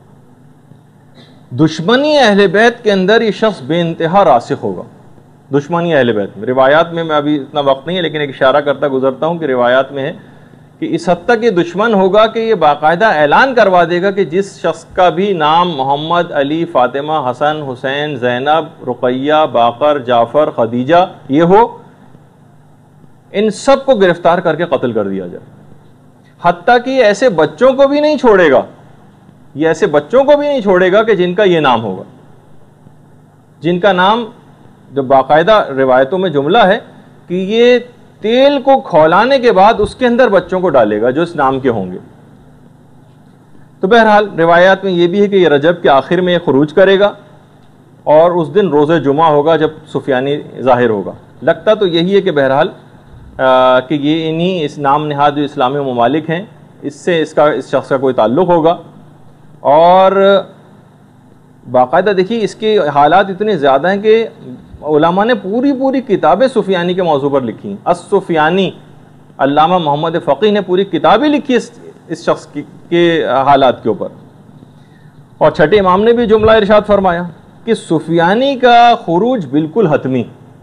دشمنی اہل بیت کے اندر یہ شخص بے انتہا راسخ ہوگا، دشمنی اہل بیت میں۔ روایات میں ابھی اتنا وقت نہیں ہے، لیکن ایک اشارہ کرتا گزرتا ہوں کہ روایات میں ہے کہ اس حد تک یہ دشمن ہوگا کہ یہ باقاعدہ اعلان کروا دے گا کہ جس شخص کا بھی نام محمد، علی، فاطمہ، حسن، حسین، زینب، رقیہ، باقر، جعفر، خدیجہ یہ ہو، ان سب کو گرفتار کر کے قتل کر دیا جائے۔ حتیٰ کہ یہ ایسے بچوں کو بھی نہیں چھوڑے گا، یہ ایسے بچوں کو بھی نہیں چھوڑے گا کہ جن کا یہ نام ہوگا، جن کا نام جو باقاعدہ روایتوں میں جملہ ہے کہ یہ تیل کو کھولانے کے بعد اس کے اندر بچوں کو ڈالے گا جو اس نام کے ہوں گے۔ تو بہرحال روایات میں یہ بھی ہے کہ یہ رجب کے آخر میں یہ خروج کرے گا، اور اس دن روز جمعہ ہوگا جب سفیانی ظاہر ہوگا۔ لگتا تو یہی ہے کہ بہرحال کہ یہ انہی اس نام نہاد جو اسلامی ممالک ہیں اس سے اس شخص کا کوئی تعلق ہوگا۔ اور باقاعدہ دیکھیے اس کے حالات اتنے زیادہ ہیں کہ علماء نے پوری کتابیں سفیانی کے موضوع پر لکھی ہیں۔ السفیانی، علامہ محمد فقیہ نے پوری کتابیں لکھی اس شخص کے حالات کے اوپر۔ اور چھٹے امام نے بھی جملہ ارشاد فرمایا کہ سفیانی کا خروج بالکل حتمی،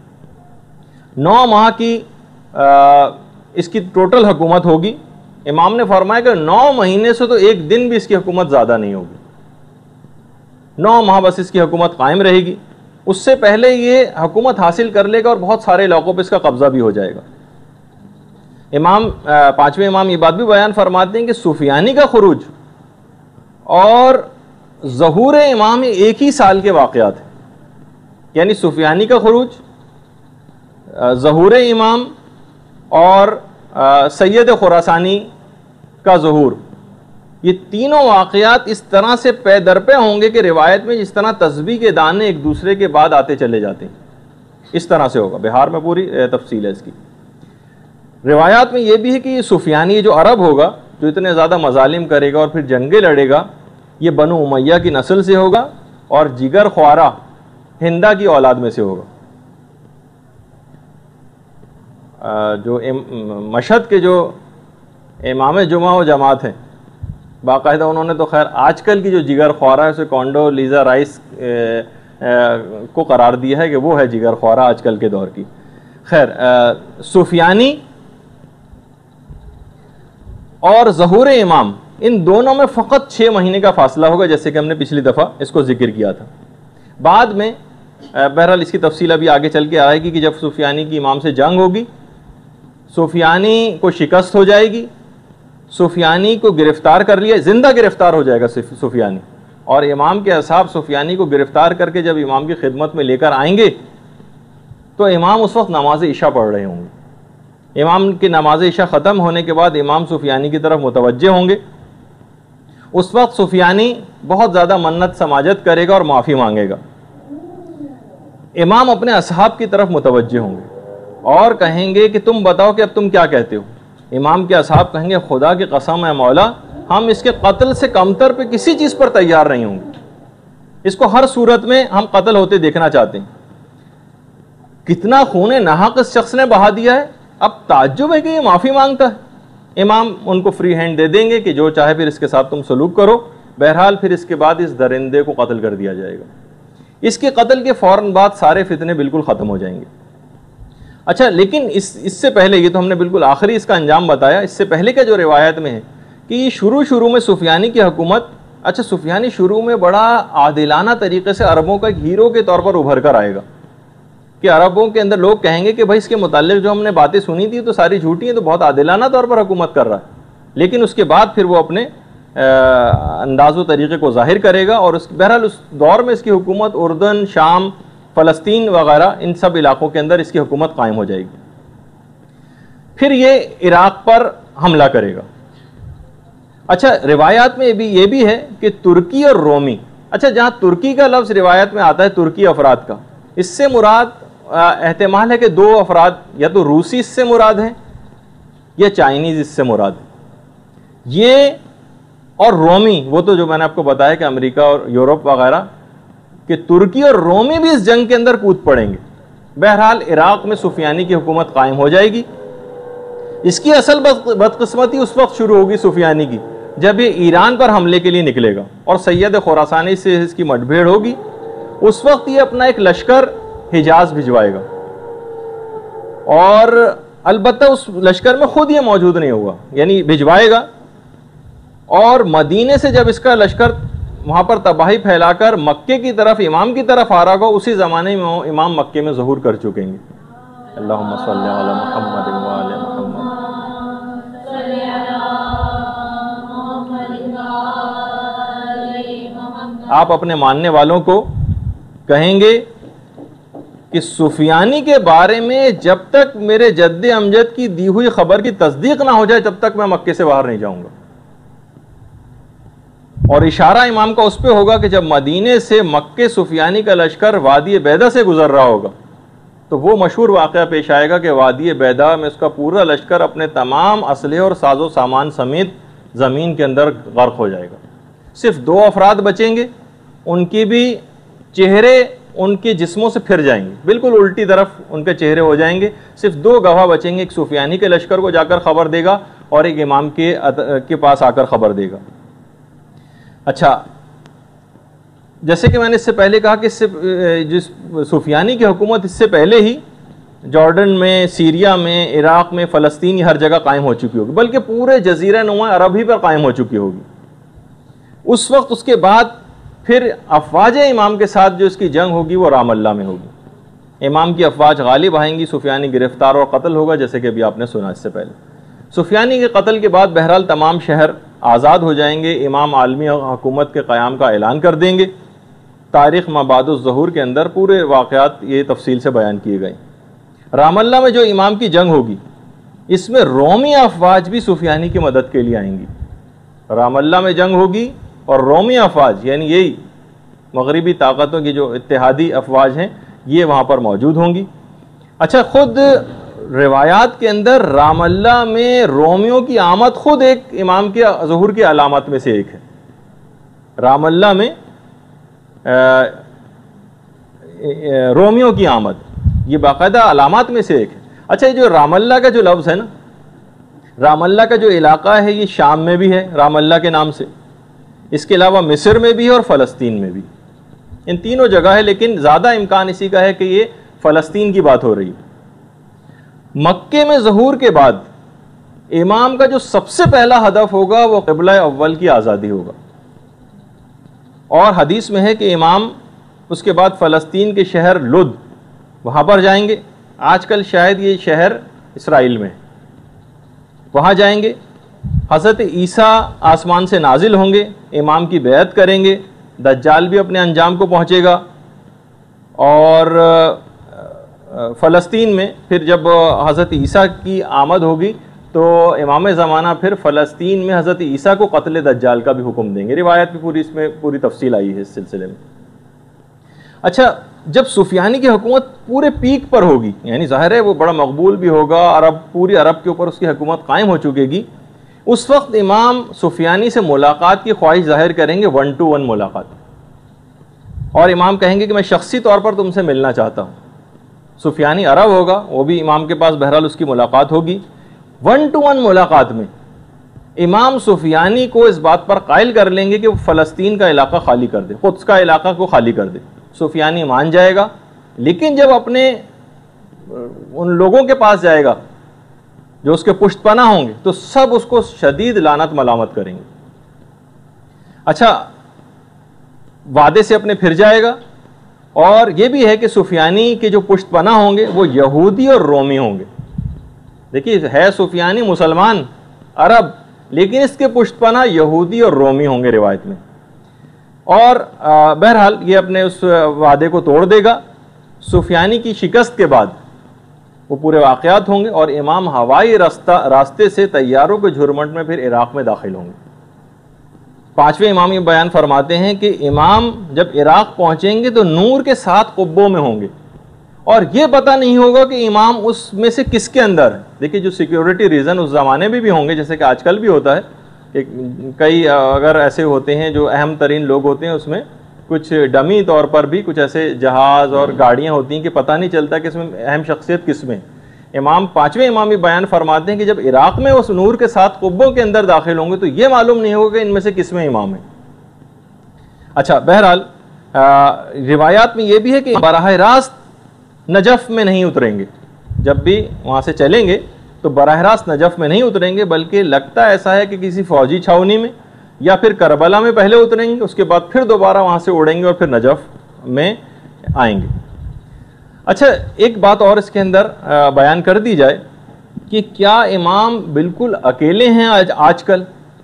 9 ماہ کی اس کی ٹوٹل حکومت ہوگی۔ امام نے فرمایا کہ 9 مہینے سے تو ایک دن بھی اس کی حکومت زیادہ نہیں ہوگی، 9 ماہ بس اس کی حکومت قائم رہے گی۔ اس سے پہلے یہ حکومت حاصل کر لے گا اور بہت سارے علاقوں پہ اس کا قبضہ بھی ہو جائے گا۔ امام 5ویں امام یہ بات بھی بیان فرماتے ہیں کہ سفیانی کا خروج اور ظہور امام ایک ہی سال کے واقعات ہیں، یعنی سفیانی کا خروج، ظہور امام اور سید خراسانی کا ظہور، یہ تینوں واقعات اس طرح سے پے در پے ہوں گے کہ روایت میں جس طرح تسبیح کے دانے ایک دوسرے کے بعد آتے چلے جاتے ہیں اس طرح سے ہوگا۔ بہار میں پوری تفصیل ہے اس کی۔ روایات میں یہ بھی ہے کہ یہ سفیانی جو عرب ہوگا، جو اتنے زیادہ مظالم کرے گا اور پھر جنگیں لڑے گا، یہ بنو امیہ کی نسل سے ہوگا اور جگر خوارہ ہندا کی اولاد میں سے ہوگا۔ جو مشہد کے جو امام جمعہ و جماعت ہیں، باقاعدہ انہوں نے تو خیر آج کل کی جو جگر خوارہ ہے اسے کونڈو لیزا رائس کو قرار دیا ہے کہ وہ ہے جگر خوارہ آج کل کے دور کی۔ خیر، سفیانی اور ظہور امام ان دونوں میں فقط 6 مہینے کا فاصلہ ہوگا، جیسے کہ ہم نے پچھلی دفعہ اس کو ذکر کیا تھا۔ بعد میں بہرحال اس کی تفصیل ابھی آگے چل کے آئے گی کہ جب سفیانی کی امام سے جنگ ہوگی، سفیانی کو شکست ہو جائے گی، سفیانی کو گرفتار کر لیا، زندہ گرفتار ہو جائے گا سفیانی، اور امام کے اصحاب سفیانی کو گرفتار کر کے جب امام کی خدمت میں لے کر آئیں گے تو امام اس وقت نماز عشاء پڑھ رہے ہوں گے۔ امام کی نماز عشاء ختم ہونے کے بعد امام سفیانی کی طرف متوجہ ہوں گے۔ اس وقت سفیانی بہت زیادہ منت سماجت کرے گا اور معافی مانگے گا۔ امام اپنے اصحاب کی طرف متوجہ ہوں گے اور کہیں گے کہ تم بتاؤ کہ اب تم کیا کہتے ہو۔ امام کے اصحاب کہیں گے خدا کی قسم ہے مولا، ہم اس کے قتل سے کمتر پہ کسی چیز پر تیار نہیں ہوں گے، اس کو ہر صورت میں ہم قتل ہوتے دیکھنا چاہتے ہیں۔ کتنا خون ناحق اس شخص نے بہا دیا ہے، اب تعجب ہے کہ یہ معافی مانگتا ہے۔ امام ان کو فری ہینڈ دے دیں گے کہ جو چاہے پھر اس کے ساتھ تم سلوک کرو، بہرحال پھر اس کے بعد اس درندے کو قتل کر دیا جائے گا. اس کے قتل کے فوراً بعد سارے فتنے بالکل ختم ہو جائیں گے. اچھا لیکن اس سے پہلے، یہ تو ہم نے بالکل آخری اس کا انجام بتایا، اس سے پہلے کا جو روایت میں ہے کہ یہ شروع میں سفیانی کی حکومت، اچھا سفیانی شروع میں بڑا عادلانہ طریقے سے عربوں کا ایک ہیرو کے طور پر ابھر کر آئے گا کہ عربوں کے اندر لوگ کہیں گے کہ بھائی اس کے متعلق جو ہم نے باتیں سنی تھی تو ساری جھوٹی ہیں، تو بہت عادلانہ طور پر حکومت کر رہا ہے. لیکن اس کے بعد پھر وہ اپنے انداز و طریقے کو ظاہر کرے گا، اور بہرحال اس دور میں اس کی حکومت اردن، شام، فلسطین وغیرہ ان سب علاقوں کے اندر اس کی حکومت قائم ہو جائے گی. پھر یہ عراق پر حملہ کرے گا. اچھا روایات میں یہ بھی ہے کہ ترکی اور رومی، اچھا جہاں ترکی کا لفظ روایت میں آتا ہے ترکی افراد کا، اس سے مراد احتمال ہے کہ دو افراد، یا تو روسی اس سے مراد ہیں یا چائنیز اس سے مراد ہے. یہ اور رومی، وہ تو جو میں نے آپ کو بتایا کہ امریکہ اور یورپ وغیرہ، کہ ترکی اور رومی بھی اس جنگ کے اندر کود پڑیں گے. بہرحال عراق میں سفیانی کی حکومت قائم ہو جائے گی. اس کی اصل بدقسمتی اس وقت شروع ہوگی سفیانی کی جب یہ ایران پر حملے کے لیے نکلے گا اور سید خراسانی سے اس کی مٹبھیڑ ہوگی. اس وقت یہ اپنا ایک لشکر حجاز بھجوائے گا، اور البتہ اس لشکر میں خود یہ موجود نہیں ہوگا، یعنی بھجوائے گا، اور مدینے سے جب اس کا لشکر وہاں پر تباہی پھیلا کر مکے کی طرف، امام کی طرف آ رہا ہوگا، اسی زمانے میں امام مکے میں ظہور کر چکیں گے. اللہم صلی علی محمد وآل محمد. آپ اپنے ماننے والوں کو کہیں گے کہ سفیانی کے بارے میں جب تک میرے جد امجد کی دی ہوئی خبر کی تصدیق نہ ہو جائے تب تک میں مکے سے باہر نہیں جاؤں گا. اور اشارہ امام کا اس پہ ہوگا کہ جب مدینے سے مکے سفیانی کا لشکر وادی بیدا سے گزر رہا ہوگا تو وہ مشہور واقعہ پیش آئے گا کہ وادی بیدا میں اس کا پورا لشکر اپنے تمام اسلحے اور ساز و سامان سمیت زمین کے اندر غرق ہو جائے گا. صرف دو افراد بچیں گے، ان کی بھی چہرے ان کے جسموں سے پھر جائیں گے، بالکل الٹی طرف ان کے چہرے ہو جائیں گے. صرف دو گواہ بچیں گے، ایک سفیانی کے لشکر کو جا کر خبر دے گا اور ایک امام کے پاس آ کر خبر دے گا. اچھا جیسے کہ میں نے اس سے پہلے کہا کہ جس سفیانی کی حکومت اس سے پہلے ہی جارڈن میں، سیریا میں، عراق میں، فلسطین، ہر جگہ قائم ہو چکی ہوگی، بلکہ پورے جزیرہ نما عرب ہی پر قائم ہو چکی ہوگی. اس وقت اس کے بعد پھر افواج امام کے ساتھ جو اس کی جنگ ہوگی وہ رام اللہ میں ہوگی. امام کی افواج غالب آئیں گی، سفیانی گرفتار اور قتل ہوگا، جیسے کہ ابھی آپ نے سنا اس سے پہلے. سفیانی کے قتل کے بعد بہرحال تمام شہر آزاد ہو جائیں گے. امام عالمی حکومت کے قیام کا اعلان کر دیں گے. تاریخ ما بعد الظہور کے اندر پورے واقعات یہ تفصیل سے بیان کیے گئے. رام اللہ میں جو امام کی جنگ ہوگی اس میں رومی افواج بھی سفیانی کی مدد کے لیے آئیں گی. رام اللہ میں جنگ ہوگی اور رومی افواج، یعنی یہی مغربی طاقتوں کی جو اتحادی افواج ہیں، یہ وہاں پر موجود ہوں گی. اچھا خود روایات کے اندر رام اللہ میں رومیوں کی آمد خود ایک امام کے ظہور کی علامات میں سے ایک ہے. رام اللہ میں رومیوں کی آمد یہ باقاعدہ علامات میں سے ایک ہے. اچھا یہ جو رام اللہ کا جو لفظ ہے نا، رام اللہ کا جو علاقہ ہے یہ شام میں بھی ہے رام اللہ کے نام سے، اس کے علاوہ مصر میں بھی ہے اور فلسطین میں بھی. ان تینوں جگہ ہے، لیکن زیادہ امکان اسی کا ہے کہ یہ فلسطین کی بات ہو رہی ہے. مکے میں ظہور کے بعد امام کا جو سب سے پہلا ہدف ہوگا وہ قبلہ اول کی آزادی ہوگا. اور حدیث میں ہے کہ امام اس کے بعد فلسطین کے شہر لد وہاں پر جائیں گے. آج کل شاید یہ شہر اسرائیل میں، وہاں جائیں گے. حضرت عیسیٰ آسمان سے نازل ہوں گے، امام کی بیعت کریں گے. دجال بھی اپنے انجام کو پہنچے گا. اور فلسطین میں پھر جب حضرت عیسیٰ کی آمد ہوگی تو امام زمانہ پھر فلسطین میں حضرت عیسیٰ کو قتل دجال کا بھی حکم دیں گے. روایت بھی پوری اس میں پوری تفصیل آئی ہے اس سلسلے میں. اچھا جب سفیانی کی حکومت پورے پیک پر ہوگی، یعنی ظاہر ہے وہ بڑا مقبول بھی ہوگا، پوری عرب کے اوپر اس کی حکومت قائم ہو چکے گی، اس وقت امام سفیانی سے ملاقات کی خواہش ظاہر کریں گے، 1 to 1 ملاقات. اور امام کہیں گے کہ میں شخصی طور پر تم سے ملنا چاہتا ہوں. سفیانی عرب ہوگا، وہ بھی امام کے پاس بہرحال اس کی ملاقات ہوگی. 1 to 1 ملاقات میں امام سفیانی کو اس بات پر قائل کر لیں گے کہ وہ فلسطین کا علاقہ خالی کر دے، قدس کا علاقہ کو خالی کر دے، سفیانی مان جائے گا، لیکن جب اپنے ان لوگوں کے پاس جائے گا جو اس کے پشت پناہ ہوں گے تو سب اس کو شدید لعنت ملامت کریں گے۔ اچھا، وعدے سے اپنے پھر جائے گا، اور یہ بھی ہے کہ سفیانی کے جو پشت پناہ ہوں گے وہ یہودی اور رومی ہوں گے۔ دیکھیے، ہے سفیانی مسلمان عرب، لیکن اس کے پشت پناہ یہودی اور رومی ہوں گے روایت میں، اور بہرحال یہ اپنے اس وعدے کو توڑ دے گا۔ سفیانی کی شکست کے بعد وہ پورے واقعات ہوں گے، اور امام ہوائی راستے سے طیاروں کے جھرمٹ میں پھر عراق میں داخل ہوں گے۔ پانچویں امام یہ بیان فرماتے ہیں کہ امام جب عراق پہنچیں گے تو نور کے 7 قبوں میں ہوں گے، اور یہ پتہ نہیں ہوگا کہ امام اس میں سے کس کے اندر ہے۔ دیکھیے، جو سیکیورٹی ریزن اس زمانے میں بھی ہوں گے، جیسے کہ آج کل بھی ہوتا ہے، کئی اگر ایسے ہوتے ہیں جو اہم ترین لوگ ہوتے ہیں، اس میں کچھ ڈمی طور پر بھی کچھ ایسے جہاز اور گاڑیاں ہوتی ہیں کہ پتہ نہیں چلتا کہ اس میں اہم شخصیت کس میں۔ پانچویں امام یہ بیان فرماتے ہیں کہ جب عراق میں اس نور کے 7 قبوں کے اندر داخل ہوں گے تو یہ معلوم نہیں ہوگا کہ ان میں سے کس میں امام ہے۔ اچھا، بہرحال روایات میں یہ بھی ہے کہ براہ راست نجف میں نہیں اتریں گے، جب بھی وہاں سے چلیں گے تو براہ راست نجف میں نہیں اتریں گے، بلکہ لگتا ایسا ہے کہ کسی فوجی چھاونی میں یا پھر کربلا میں پہلے اتریں گے، اس کے بعد پھر دوبارہ وہاں سے اڑیں گے اور پھر نجف میں آئیں گے۔ اچھا، ایک بات اور اس کے اندر بیان کر دی جائے کہ کیا امام بالکل اکیلے ہیں آج کل؟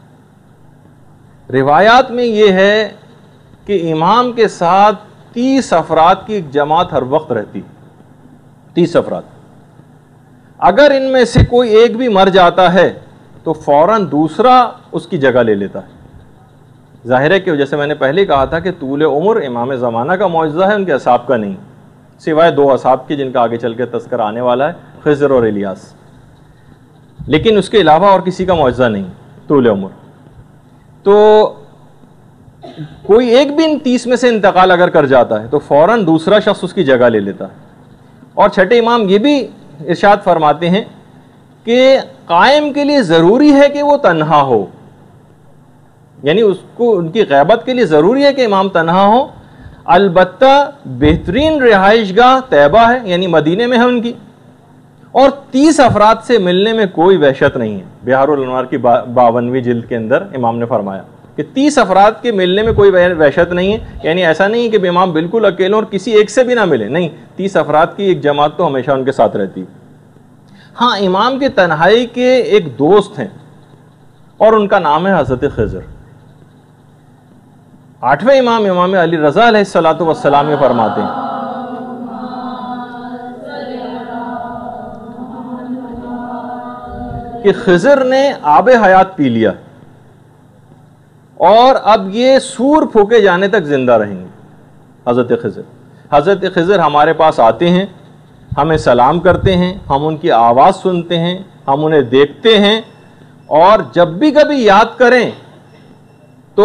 روایات میں یہ ہے کہ امام کے ساتھ 30 افراد کی ایک جماعت ہر وقت رہتی، 30 افراد۔ اگر ان میں سے کوئی ایک بھی مر جاتا ہے تو فوراً دوسرا اس کی جگہ لے لیتا ہے۔ ظاہر ہے کہ جیسے میں نے پہلے کہا تھا کہ طول عمر امام زمانہ کا معجزہ ہے، ان کے اصحاب کا نہیں، سوائے 2 اصحاب کے جن کا آگے چل کے تذکرہ آنے والا ہے، خضر اور الیاس، لیکن اس کے علاوہ اور کسی کا معجزہ نہیں طول عمر۔ تو کوئی ایک بھی ان 30 میں سے انتقال اگر کر جاتا ہے تو فوراً دوسرا شخص اس کی جگہ لے لیتا ہے۔ اور چھٹے امام یہ بھی ارشاد فرماتے ہیں کہ قائم کے لیے ضروری ہے کہ وہ تنہا ہو، یعنی اس کو ان کی غیبت کے لیے ضروری ہے کہ امام تنہا ہو، البتہ بہترین رہائش گاہ طیبہ ہے، یعنی مدینے میں ہے ان کی، اور 30 افراد سے ملنے میں کوئی وحشت نہیں ہے۔ بہار الانوار کی 52ویں جلد کے اندر امام نے فرمایا کہ 30 افراد کے ملنے میں کوئی وحشت نہیں ہے، یعنی ایسا نہیں کہ امام بالکل اکیلے اور کسی ایک سے بھی نہ ملے، نہیں، 30 افراد کی ایک جماعت تو ہمیشہ ان کے ساتھ رہتی۔ ہاں، امام کے تنہائی کے ایک دوست ہیں اور ان کا نام ہے حضرت خضر۔ 8ویں امام امام علی رضا علیہ الصلوۃ والسلام یہ فرماتے ہیں کہ خضر نے آب حیات پی لیا اور اب یہ سور پھونکے جانے تک زندہ رہیں گے۔ حضرت خضر ہمارے پاس آتے ہیں، ہمیں سلام کرتے ہیں، ہم ان کی آواز سنتے ہیں، ہم انہیں دیکھتے ہیں، اور جب بھی کبھی یاد کریں تو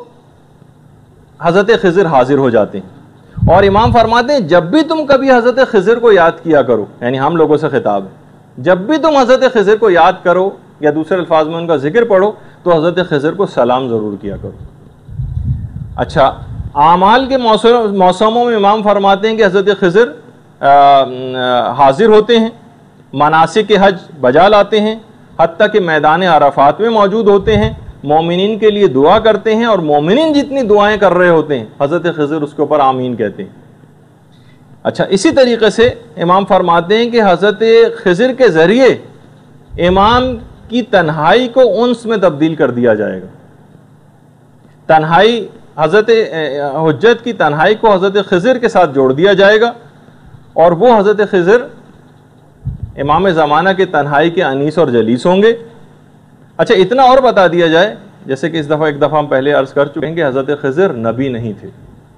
حضرت خضر حاضر ہو جاتے ہیں۔ اور امام فرماتے ہیں جب بھی تم کبھی حضرت خضر کو یاد کیا کرو، یعنی ہم لوگوں سے خطاب ہے، جب بھی تم حضرت خضر کو یاد کرو یا دوسرے الفاظ میں ان کا ذکر پڑھو تو حضرت خضر کو سلام ضرور کیا کرو۔ اچھا، اعمال کے موسموں میں امام فرماتے ہیں کہ حضرت خضر حاضر ہوتے ہیں، مناسک حج بجا لاتے ہیں، حتیٰ کہ میدان عرفات میں موجود ہوتے ہیں، مومنین کے لیے دعا کرتے ہیں، اور مومنین جتنی دعائیں کر رہے ہوتے ہیں حضرت خضر اس کے اوپر آمین کہتے ہیں۔ اچھا، اسی طریقے سے امام فرماتے ہیں کہ حضرت خضر کے ذریعے امام کی تنہائی کو انس میں تبدیل کر دیا جائے گا۔ تنہائی، حضرت حجت کی تنہائی کو حضرت خضر کے ساتھ جوڑ دیا جائے گا، اور وہ حضرت خضر امام زمانہ کے تنہائی کے انیس اور جلیس ہوں گے۔ اچھا، اتنا اور بتا دیا جائے، جیسے کہ ایک دفعہ ہم پہلے عرض کر چکے ہیں کہ حضرت خضر نبی نہیں تھے۔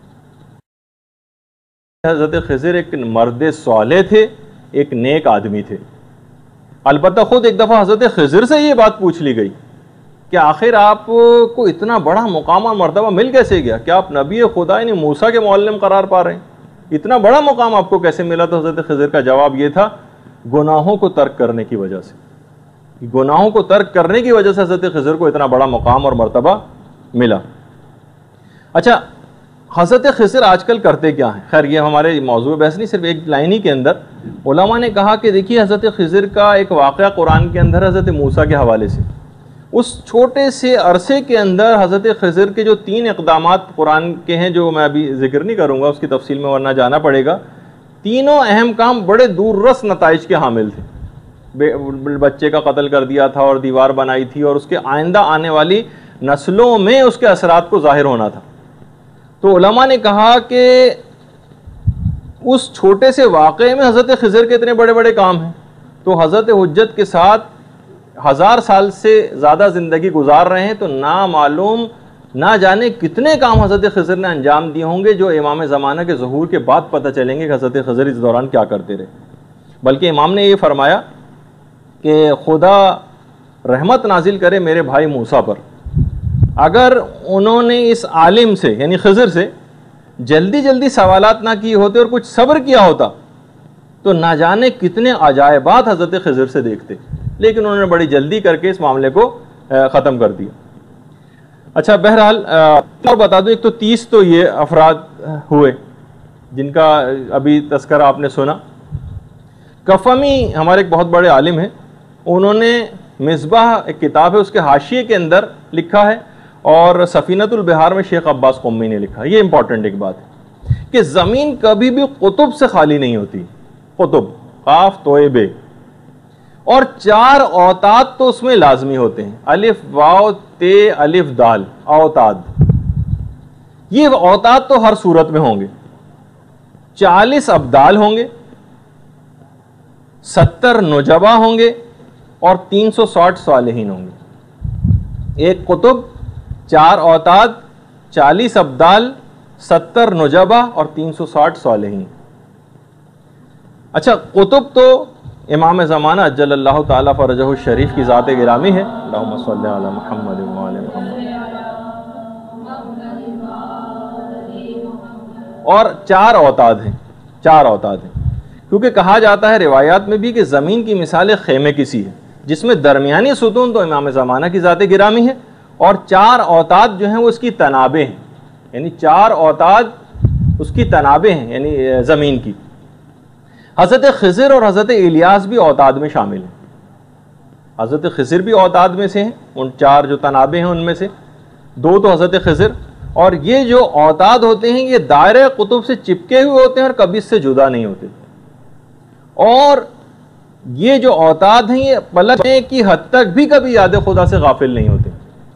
حضرت خضر ایک مرد صالح تھے، ایک نیک آدمی تھے۔ البتہ خود ایک دفعہ حضرت خضر سے یہ بات پوچھ لی گئی کہ آخر آپ کو اتنا بڑا مقام اور مرتبہ مل کیسے گیا؟ کیا آپ نبی خدا یعنی موسیٰ کے معلم قرار پا رہے ہیں؟ اتنا بڑا مقام آپ کو کیسے ملا؟ تو حضرت خضر کا جواب یہ تھا، گناہوں کو ترک کرنے کی وجہ سے۔ گناہوں کو ترک کرنے کی وجہ سے حضرت خضر کو اتنا بڑا مقام اور مرتبہ ملا۔ اچھا، حضرت خضر آج کل کرتے کیا ہیں؟ خیر یہ ہمارے موضوع بحث نہیں، صرف ایک لائن ہی کے اندر علماء نے کہا کہ دیکھیے حضرت خضر کا ایک واقعہ قرآن کے اندر حضرت موسیٰ کے حوالے سے، اس چھوٹے سے عرصے کے اندر حضرت خضر کے جو 3 اقدامات قرآن کے ہیں، جو میں ابھی ذکر نہیں کروں گا، اس کی تفصیل میں ورنہ جانا پڑے گا، تینوں اہم کام بڑے دور رس نتائج کے حامل تھے۔ بچے کا قتل کر دیا تھا اور دیوار بنائی تھی، اور اس کے آئندہ آنے والی نسلوں میں اس کے اثرات کو ظاہر ہونا تھا۔ تو علماء نے کہا کہ اس چھوٹے سے واقعے میں حضرت خضر کے اتنے بڑے بڑے کام ہیں، تو حضرت حجت کے ساتھ 1000 سال سے زیادہ زندگی گزار رہے ہیں، تو نامعلوم نہ جانے کتنے کام حضرت خضر نے انجام دیے ہوں گے، جو امام زمانہ کے ظہور کے بعد پتہ چلیں گے کہ حضرت خضر اس دوران کیا کرتے رہے۔ بلکہ امام نے یہ فرمایا کہ خدا رحمت نازل کرے میرے بھائی موسیٰ پر، اگر انہوں نے اس عالم سے یعنی خضر سے جلدی جلدی سوالات نہ کیے ہوتے اور کچھ صبر کیا ہوتا تو نہ جانے کتنے عجائبات حضرت خضر سے دیکھتے، لیکن انہوں نے بڑی جلدی کر کے اس معاملے کو ختم کر دیا۔ اچھا بہرحال اور بتا دوں، ایک تو 30 تو یہ افراد ہوئے جن کا ابھی تذکرہ آپ نے سنا۔ کفمی ہمارے ایک بہت بڑے عالم ہیں، انہوں نے مصباح ایک کتاب ہے، اس کے حاشیے کے اندر لکھا ہے، اور سفینۃ البحار میں شیخ عباس قمی نے لکھا۔ یہ امپورٹنٹ ایک بات ہے کہ زمین کبھی بھی قطب سے خالی نہیں ہوتی، قطب قاف توئے بے، اور 4 اوتاد تو اس میں لازمی ہوتے ہیں، الف واو تے الف دال، اوتاد۔ یہ اوتاد تو ہر صورت میں ہوں گے، 40 ابدال ہوں گے، 70 نجبا ہوں گے، اور 360 صالحین ہوں گے۔ ایک قطب، 4 اوتاد، 40 ابدال، 70 نجبا اور 360 صالحین۔ اچھا، قطب تو امام زمانہ اجل اللہ تعالیٰ فرجہ الشریف کی ذات گرامی ہے، اللہم صلی علی محمد وعلی محمد، اور 4 اوتاد ہیں، 4 اوتاد ہیں، کیونکہ کہا جاتا ہے روایات میں بھی کہ زمین کی مثال ایک خیمے کی سی ہے، جس میں درمیانی ستون تو امام زمانہ کی ذات گرامی ہے، اور 4 اوتاد جو ہیں وہ اس کی تنابیں ہیں، یعنی 4 اوتاد اس کی تنابیں ہیں، یعنی زمین کی۔ حضرت خضر اور حضرت الیاس بھی اوتاد میں شامل ہیں۔ حضرت خضر بھی اوتاد میں سے ہیں، ان 4 جو تنابیں ہیں ان میں سے 2 تو حضرت خضر، اور یہ جو اوتاد ہوتے ہیں یہ دائرہ قطب سے چپکے ہوئے ہوتے ہیں اور کبھی اس سے جدا نہیں ہوتے، اور یہ جو اوتاد ہیں یہ پلٹنے کی حد تک بھی کبھی یاد خدا سے غافل نہیں ہوتے،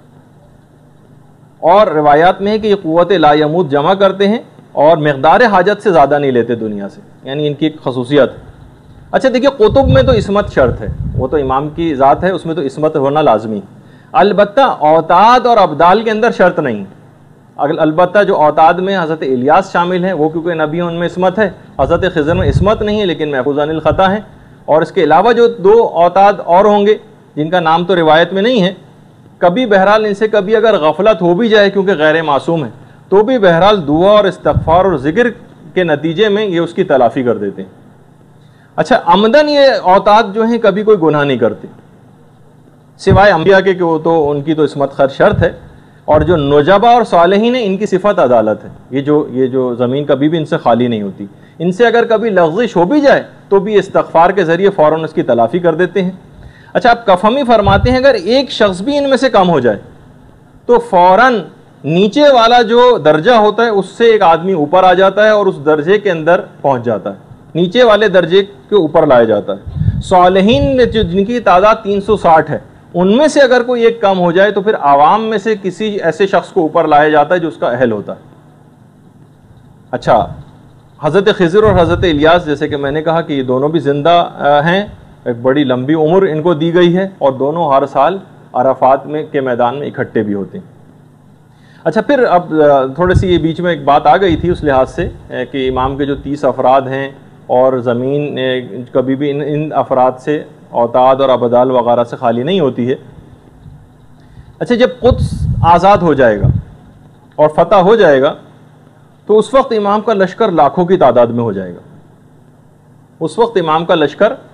اور روایات میں ہے کہ یہ قوت لا یموت جمع کرتے ہیں اور مقدار حاجت سے زیادہ نہیں لیتے دنیا سے، یعنی ان کی ایک خصوصیت ہے۔ اچھا دیکھیے، قطب میں تو عصمت شرط ہے، وہ تو امام کی ذات ہے، اس میں تو عصمت ہونا لازمی، البتہ اوتاد اور ابدال کے اندر شرط نہیں۔ البتہ جو اوتاد میں حضرت الیاس شامل ہیں وہ کیونکہ نبی ان میں عصمت ہے، حضرت خضر میں عصمت نہیں ہے لیکن محفوظ عن الخطا ہیں، اور اس کے علاوہ جو 2 اوتاد اور ہوں گے جن کا نام تو روایت میں نہیں ہے، کبھی بہرحال ان سے کبھی اگر غفلت ہو بھی جائے کیونکہ غیر معصوم ہے تو بھی بہرحال دعا اور استغفار اور ذکر کے نتیجے میں یہ اس کی تلافی کر دیتے ہیں۔ اچھا، عمدن یہ اوتاد جو ہیں کبھی کوئی گناہ نہیں کرتے سوائے انبیاء کے، کہ وہ تو ان کی تو عصمت خیر شرط ہے، اور جو نجبا اور صالحین ہیں ان کی صفت عدالت ہے، یہ جو زمین کبھی بھی ان سے خالی نہیں ہوتی، ان سے اگر کبھی لغزش ہو بھی جائے تو بھی استغفار کے ذریعے فوراً اس کی تلافی کر دیتے ہیں۔ اچھا، اب کفمی فرماتے ہیں اگر ایک شخص بھی ان میں سے کم ہو جائے تو فوراً نیچے والا جو درجہ ہوتا ہے اس سے ایک آدمی اوپر آ جاتا ہے اور اس درجے کے اندر پہنچ جاتا ہے، نیچے والے درجے کے اوپر لایا جاتا ہے۔ صالحین جن کی تعداد 360 ہے، ان میں سے اگر کوئی ایک کم ہو جائے تو پھر عوام میں سے کسی ایسے شخص کو اوپر لایا جاتا ہے جو اس کا اہل ہوتا ہے۔ اچھا، حضرت خضر اور حضرت الیاس جیسے کہ میں نے کہا کہ یہ دونوں بھی زندہ ہیں، ایک بڑی لمبی عمر ان کو دی گئی ہے، اور دونوں ہر سال عرفات میں کے میدان میں اکٹھے بھی ہوتے ہیں۔ اچھا، پھر اب تھوڑی سی یہ بیچ میں ایک بات آ گئی تھی اس لحاظ سے کہ امام کے جو 30 افراد ہیں اور زمین کبھی بھی ان افراد سے اوتاد اور ابدال وغیرہ سے خالی نہیں ہوتی ہے۔ اچھا، جب قدس آزاد ہو جائے گا اور فتح ہو جائے گا تو اس وقت امام کا لشکر لاکھوں کی تعداد میں ہو جائے گا، اس وقت امام کا لشکر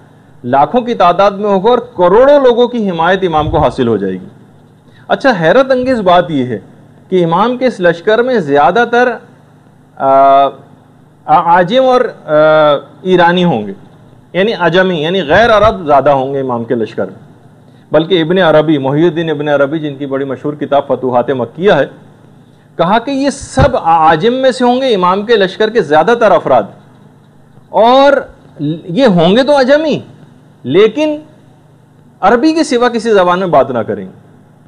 لاکھوں کی تعداد میں ہوگا اور کروڑوں لوگوں کی حمایت امام کو حاصل ہو جائے گی۔ اچھا، حیرت انگیز بات یہ ہے کہ امام کے اس لشکر میں زیادہ تر عاجم اور ایرانی ہوں گے، یعنی عجمی، یعنی غیر عرب زیادہ ہوں گے امام کے لشکر میں۔ بلکہ ابن عربی، محی الدین ابن عربی، جن کی بڑی مشہور کتاب فتوحات مکیہ ہے، کہا کہ یہ سب عاجم میں سے ہوں گے امام کے لشکر کے زیادہ تر افراد، اور یہ ہوں گے تو عجمی لیکن عربی کے سوا کسی زبان میں بات نہ کریں گے۔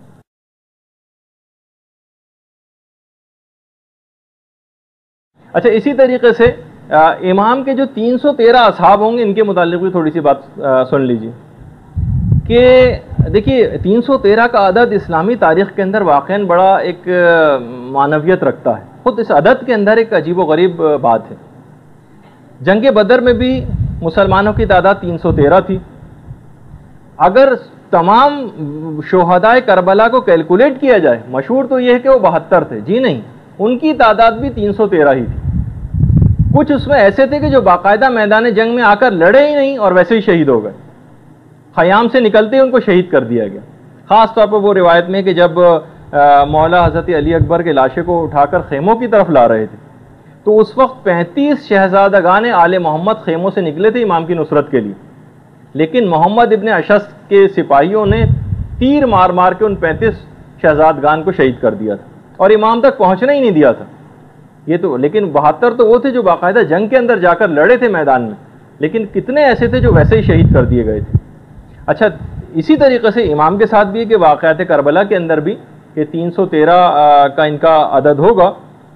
اچھا، اسی طریقے سے امام کے جو 313 اصحاب ہوں گے، ان کے متعلق بھی تھوڑی سی بات سن لیجیے کہ دیکھیے 313 کا عدد اسلامی تاریخ کے اندر واقعاً بڑا ایک معنویت رکھتا ہے۔ خود اس عدد کے اندر ایک عجیب و غریب بات ہے۔ جنگ بدر میں بھی مسلمانوں کی تعداد 313 تھی۔ اگر تمام شہدائے کربلا کو کیلکولیٹ کیا جائے، مشہور تو یہ ہے کہ وہ 72 تھے، جی نہیں، ان کی تعداد بھی 313 ہی تھی۔ کچھ اس میں ایسے تھے کہ جو باقاعدہ میدان جنگ میں آ کر لڑے ہی نہیں اور ویسے ہی شہید ہو گئے، خیام سے نکلتے ہی ان کو شہید کر دیا گیا۔ خاص طور پر وہ روایت میں کہ جب مولا حضرت علی اکبر کے لاشے کو اٹھا کر خیموں کی طرف لا رہے تھے تو اس وقت 35 شہزادگان آل محمد خیموں سے نکلے تھے امام کی نصرت کے لیے، لیکن محمد ابن اشعث کے سپاہیوں نے تیر مار مار کے ان 35 شہزادگان کو شہید کر دیا تھا اور امام تک پہنچنا ہی نہیں دیا تھا۔ یہ تو لیکن 72 تو وہ تھے جو باقاعدہ جنگ کے اندر جا کر لڑے تھے میدان میں، لیکن کتنے ایسے تھے جو ویسے ہی شہید کر دیے گئے تھے۔ اچھا، اسی طریقے سے امام کے ساتھ بھی ہے کہ واقعات کربلا کے اندر بھی کہ 313 کا ان کا عدد ہوگا۔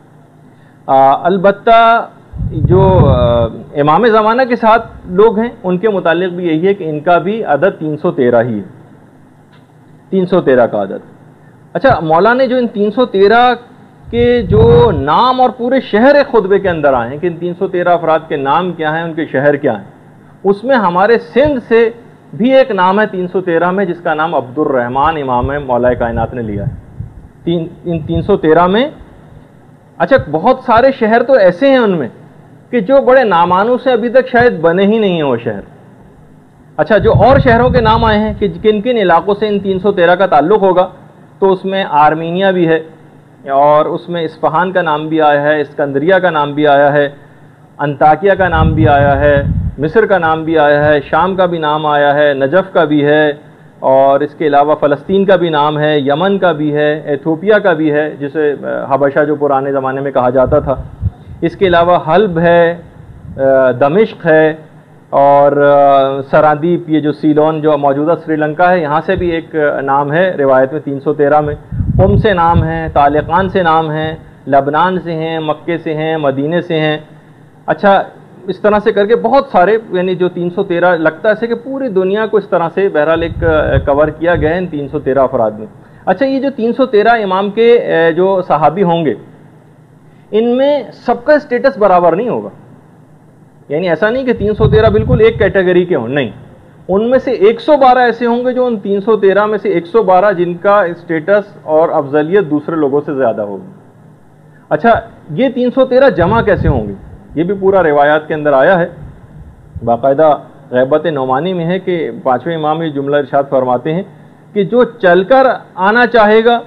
البتہ جو امام زمانہ کے ساتھ لوگ ہیں ان کے متعلق بھی یہی ہے کہ ان کا بھی عدد 313 ہی ہے، 313 کا عدد۔ اچھا، مولا نے جو ان 313 کے جو نام اور پورے شہر ایک خطبے کے اندر آئے ہیں کہ ان 313 افراد کے نام کیا ہیں، ان کے شہر کیا ہیں، اس میں ہمارے سندھ سے بھی ایک نام ہے 313 میں جس کا نام عبد الرحمن امام مولا کائنات نے لیا ہے ان 313 میں۔ اچھا، بہت سارے شہر تو ایسے ہیں ان میں کہ جو بڑے نامانوس سے ابھی تک شاید بنے ہی نہیں ہیں وہ شہر۔ اچھا، جو اور شہروں کے نام آئے ہیں کہ کن کن علاقوں سے ان 313 کا تعلق ہوگا، تو اس میں آرمینیا بھی ہے اور اس میں اصفہان کا نام بھی آیا ہے، اسکندریہ کا نام بھی آیا ہے، انطاکیہ کا نام بھی آیا ہے، مصر کا نام بھی آیا ہے، شام کا بھی نام آیا ہے، نجف کا بھی ہے، اور اس کے علاوہ فلسطین کا بھی نام ہے، یمن کا بھی ہے، ایتھوپیا کا بھی ہے جسے حبشہ جو پرانے زمانے میں کہا جاتا تھا، اس کے علاوہ حلب ہے، دمشق ہے، اور سرادیپ، یہ جو سیلون جو موجودہ سری لنکا ہے، یہاں سے بھی ایک نام ہے روایت میں 313 میں، قم سے نام ہے، طالقان سے نام ہے، لبنان سے ہیں، مکے سے ہیں، مدینے سے ہیں۔ اچھا، اس طرح سے کر کے بہت سارے، یعنی جو 313 لگتا ہے کہ پوری دنیا کو اس طرح سے بہرحال ایک کور کیا گیا ہے ان 313 افراد میں۔ اچھا، یہ جو 313 امام کے جو صحابی ہوں گے، ان میں سب کا اسٹیٹس برابر نہیں ہوگا، یعنی ایسا نہیں کہ 313 بالکل ایک کیٹیگری کے ہوں، نہیں، ان میں سے 112 ایسے ہوں گے جو ان 313 میں سے 112 جن کا اسٹیٹس اور افضلیت دوسرے لوگوں سے زیادہ ہوگی۔ اچھا، یہ 313 جمع کیسے ہوں گے، یہ بھی پورا روایات کے اندر آیا ہے، باقاعدہ غیبت نعمانی میں ہے کہ 5ویں امام یہ جملہ ارشاد فرماتے ہیں کہ جو چل کر آنا چاہے گا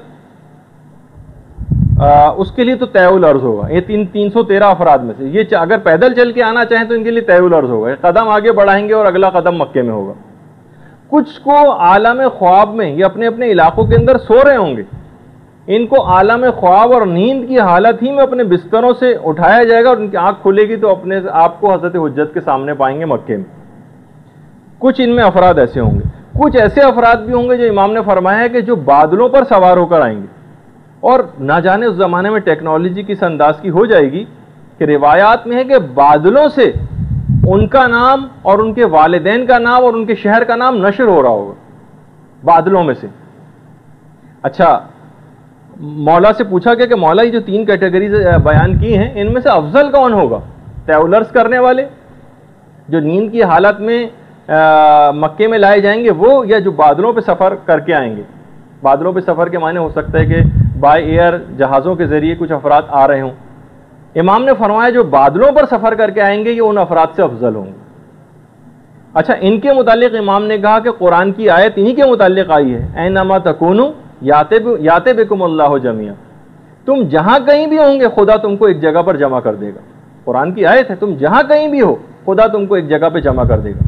اس کے لیے تو طے الارض ہوگا۔ یہ 313 افراد میں سے یہ اگر پیدل چل کے آنا چاہیں تو ان کے لیے طے الارض ہوگا، قدم آگے بڑھائیں گے اور اگلا قدم مکے میں ہوگا۔ کچھ کو عالم خواب میں یہ اپنے اپنے علاقوں کے اندر سو رہے ہوں گے، ان کو عالم خواب اور نیند کی حالت ہی میں اپنے بستروں سے اٹھایا جائے گا اور ان کی آنکھ کھلے گی تو اپنے آپ کو حضرت حجت کے سامنے پائیں گے مکے میں۔ کچھ ان میں افراد ایسے ہوں گے، کچھ ایسے افراد بھی ہوں گے جو امام نے فرمایا ہے کہ جو بادلوں پر سوار ہو کر آئیں گے، اور نہ جانے اس زمانے میں ٹیکنالوجی کس انداز کی ہو جائے گی کہ روایات میں ہے کہ بادلوں سے ان کا نام اور ان کے والدین کا نام اور ان کے شہر کا نام نشر ہو رہا ہوگا، بادلوں میں سے۔ اچھا، مولا سے پوچھا گیا کہ مولا یہ جو 3 کیٹیگریز بیان کی ہیں ان میں سے افضل کون ہوگا، ٹریولرز کرنے والے جو نیند کی حالت میں مکے میں لائے جائیں گے وہ، یا جو بادلوں پہ سفر کر کے آئیں گے۔ بادلوں پہ سفر کے معنی ہو سکتا ہے کہ بائی ایئر جہازوں کے ذریعے کچھ افراد آ رہے ہوں۔ امام نے فرمایا جو بادلوں پر سفر کر کے آئیں گے یہ ان افراد سے افضل ہوں گے۔ اچھا ان کے متعلق امام نے کہا کہ قرآن کی آیت انہی کے متعلق آئی ہے، اینما تکونوا یات بکم اللہ جمیعا، تم جہاں کہیں بھی ہوں گے خدا تم کو ایک جگہ پر جمع کر دے گا. قرآن کی آیت ہے، تم جہاں کہیں بھی ہو خدا تم کو ایک جگہ پہ جمع کر دے گا.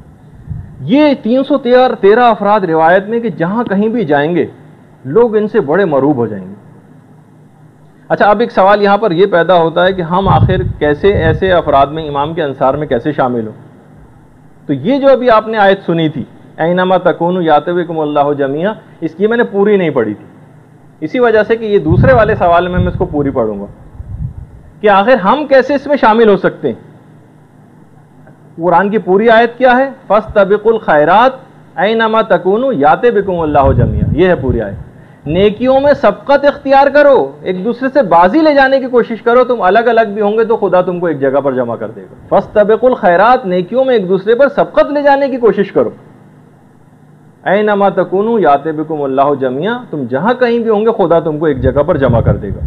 یہ 313 افراد روایت میں کہ جہاں کہیں بھی جائیں گے لوگ ان سے بڑے مروب ہو جائیں گے. اچھا اب ایک سوال یہاں پر یہ پیدا ہوتا ہے کہ ہم آخر کیسے ایسے افراد میں امام کے انصار میں کیسے شامل ہوں؟ تو یہ جو ابھی آپ نے آیت سنی تھی اینما تکونوا یات بکم اللہ جمیعا، اس کی میں نے پوری نہیں پڑھی تھی، اسی وجہ سے کہ یہ دوسرے والے سوال میں اس کو پوری پڑھوں گا کہ آخر ہم کیسے اس میں شامل ہو سکتے ہیں. قرآن کی پوری آیت کیا ہے؟ فاستبقوا الخیرات اینما تکونوا یات بکم اللہ جمیعا، یہ ہے پوری آیت. نیکیوں میں سبقت اختیار کرو، ایک دوسرے سے بازی لے جانے کی کوشش کرو، تم الگ الگ بھی ہوں گے تو خدا تم کو ایک جگہ پر جمع کر دے گا. فاستبقوا الخیرات، نیکیوں میں ایک دوسرے پر سبقت لے جانے کی کوشش کرو. اینما تکونوا یات بکم اللہ جمیعا، تم جہاں کہیں بھی ہوں گے خدا تم کو ایک جگہ پر جمع کر دے گا.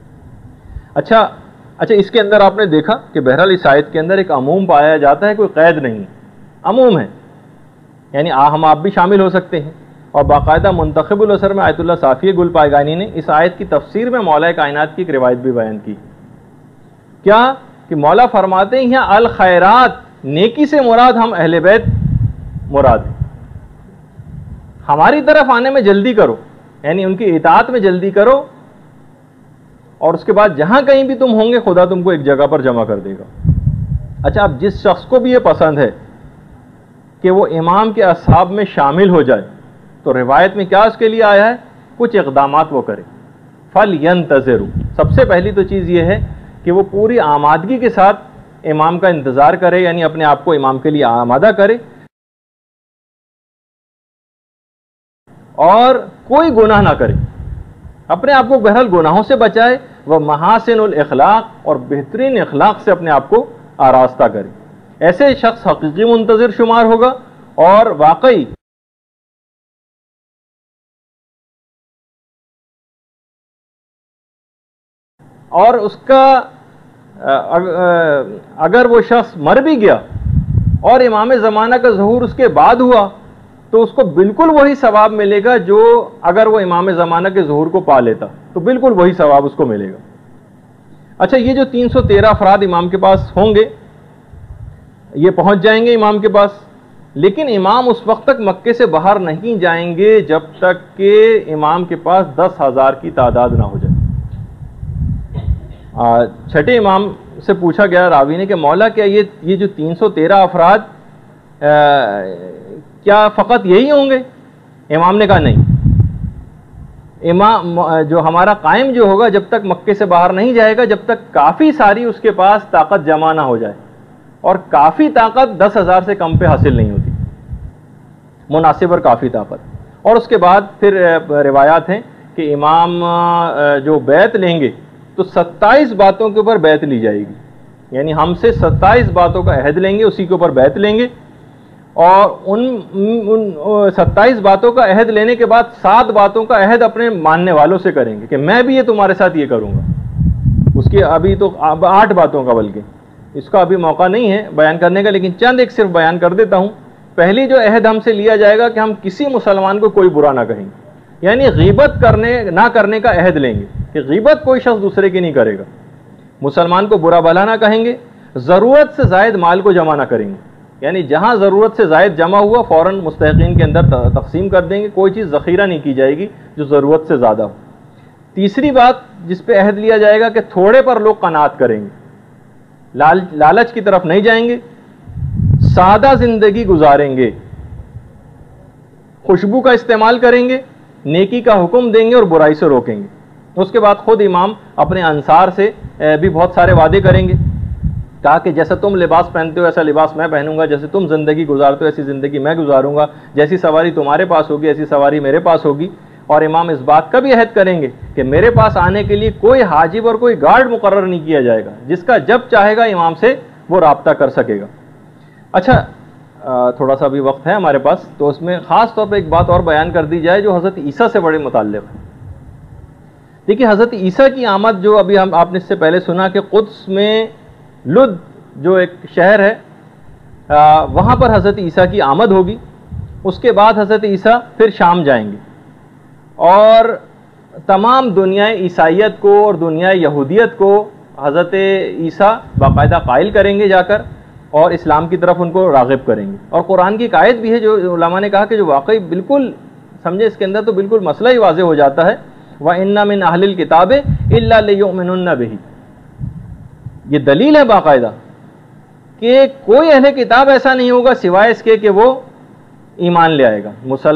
اچھا اس کے اندر آپ نے دیکھا کہ بہرحال اس آیت کے اندر ایک عموم پایا جاتا ہے، کوئی قید نہیں ہے، عموم ہے، یعنی ہم آپ بھی شامل ہو سکتے ہیں. اور باقاعدہ منتخب الاثر میں آیت اللہ صافی گل پائیگانی نے اس آیت کی تفسیر میں مولا کائنات کی ایک روایت بھی بیان کی. کیا کہ مولا فرماتے ہیں یہاں الخیرات، نیکی سے مراد ہم اہل بیت مراد ہیں. ہماری طرف آنے میں جلدی کرو، یعنی ان کی اطاعت میں جلدی کرو، اور اس کے بعد جہاں کہیں بھی تم ہوں گے خدا تم کو ایک جگہ پر جمع کر دے گا. اچھا اب جس شخص کو بھی یہ پسند ہے کہ وہ امام کے اصحاب میں شامل ہو جائے تو روایت میں کیا اس کے لیے آیا ہے؟ کچھ اقدامات وہ کرے. فَلْيَنْتَظِرُوا، سب سے پہلی تو چیز یہ ہے کہ وہ پوری آمادگی کے ساتھ امام کا انتظار کرے، یعنی اپنے آپ کو امام کے لیے آمادہ کرے، اور کوئی گناہ نہ کرے، اپنے آپ کو بہرحال گناہوں سے بچائے، وہ محاسن الاخلاق، اور بہترین اخلاق سے اپنے آپ کو آراستہ کرے. ایسے شخص حقیقی منتظر شمار ہوگا اور واقعی اور اس کا اگر وہ شخص مر بھی گیا اور امام زمانہ کا ظہور اس کے بعد ہوا تو اس کو بالکل وہی ثواب ملے گا جو اگر وہ امام زمانہ کے ظہور کو پا لیتا، تو بالکل وہی ثواب اس کو ملے گا. اچھا یہ جو 313 افراد امام کے پاس ہوں گے یہ پہنچ جائیں گے امام کے پاس، لیکن امام اس وقت تک مکے سے باہر نہیں جائیں گے جب تک کہ امام کے پاس 10,000 کی تعداد نہ ہو جائے. چھٹے امام سے پوچھا گیا راوی نے کہ مولا کیا یہ جو 313 افراد کیا فقط یہی ہوں گے؟ امام نے کہا نہیں، امام جو ہمارا قائم جو ہوگا جب تک مکے سے باہر نہیں جائے گا جب تک کافی ساری اس کے پاس طاقت جمع نہ ہو جائے، اور کافی طاقت 10,000 سے کم پہ حاصل نہیں ہوتی، مناسب اور کافی طاقت. اور اس کے بعد پھر روایات ہیں کہ امام جو بیعت لیں گے تو 27 باتوں کے اوپر بیعت لی جائے گی، یعنی ہم سے 27 باتوں کا عہد لیں گے، اسی کے اوپر بیعت لیں گے، اور ان 27 باتوں کا عہد لینے کے بعد 7 باتوں کا عہد اپنے ماننے والوں سے کریں گے کہ میں بھی یہ تمہارے ساتھ یہ کروں گا. اس کی ابھی تو 8 باتوں کا، بلکہ اس کا ابھی موقع نہیں ہے بیان کرنے کا، لیکن چند ایک صرف بیان کر دیتا ہوں. پہلی جو عہد ہم سے لیا جائے گا کہ ہم کسی مسلمان کو کوئی برا نہ کہیں گے، یعنی غیبت نہ کرنے کا عہد لیں گے کہ غیبت کوئی شخص دوسرے کی نہیں کرے گا، مسلمان کو برا بھلا نہ کہیں گے، ضرورت سے زائد مال کو جمع نہ کریں گے، یعنی جہاں ضرورت سے زائد جمع ہوا فوراً مستحقین کے اندر تقسیم کر دیں گے، کوئی چیز ذخیرہ نہیں کی جائے گی جو ضرورت سے زیادہ ہو. تیسری بات جس پہ عہد لیا جائے گا کہ تھوڑے پر لوگ قناعت کریں گے، لالچ کی طرف نہیں جائیں گے، سادہ زندگی گزاریں گے، خوشبو کا استعمال کریں گے، نیکی کا حکم دیں گے اور برائی سے روکیں گے. اس کے بعد خود امام اپنے انصار سے بھی بہت سارے وعدے کریں گے، کہا کہ جیسا تم لباس پہنتے ہو ایسا لباس میں پہنوں گا، جیسے تم زندگی گزارتے ہو ایسی زندگی میں گزاروں گا، جیسی سواری تمہارے پاس ہوگی ایسی سواری میرے پاس ہوگی. اور امام اس بات کا بھی عہد کریں گے کہ میرے پاس آنے کے لیے کوئی حاجب اور کوئی گارڈ مقرر نہیں کیا جائے گا، جس کا جب چاہے گا امام سے وہ رابطہ کر سکے گا. اچھا تھوڑا سا بھی وقت ہے ہمارے پاس، تو اس میں خاص طور پہ ایک بات اور بیان کر دی جائے جو حضرت عیسیٰ سے بڑے متعلق ہے. دیکھیے حضرت عیسیٰ کی آمد جو ابھی آپ نے اس سے پہلے سنا کہ قدس میں لد جو ایک شہر ہے وہاں پر حضرت عیسیٰ کی آمد ہوگی. اس کے بعد حضرت عیسیٰ پھر شام جائیں گے اور تمام دنیا عیسائیت کو اور دنیا یہودیت کو حضرت عیسیٰ باقاعدہ قائل کریں گے جا کر اور اسلام کی طرف ان کو راغب کریں گے. اور قرآن کی ایک آیت بھی ہے جو علماء نے کہا کہ جو واقعی بالکل سمجھے اس کے اندر تو بالکل مسئلہ ہی واضح ہو جاتا ہے. وَإِنَّ مِنْ أَهْلِ الْكِتَابِ إِلَّا لِيُؤْمِنُنَّ بِهِ. یہ دلیل ہے باقاعدہ کہ کوئی اہل کتاب ایسا نہیں ہوگا سوائے اس کے کہ وہ ایمان لے آئے گا,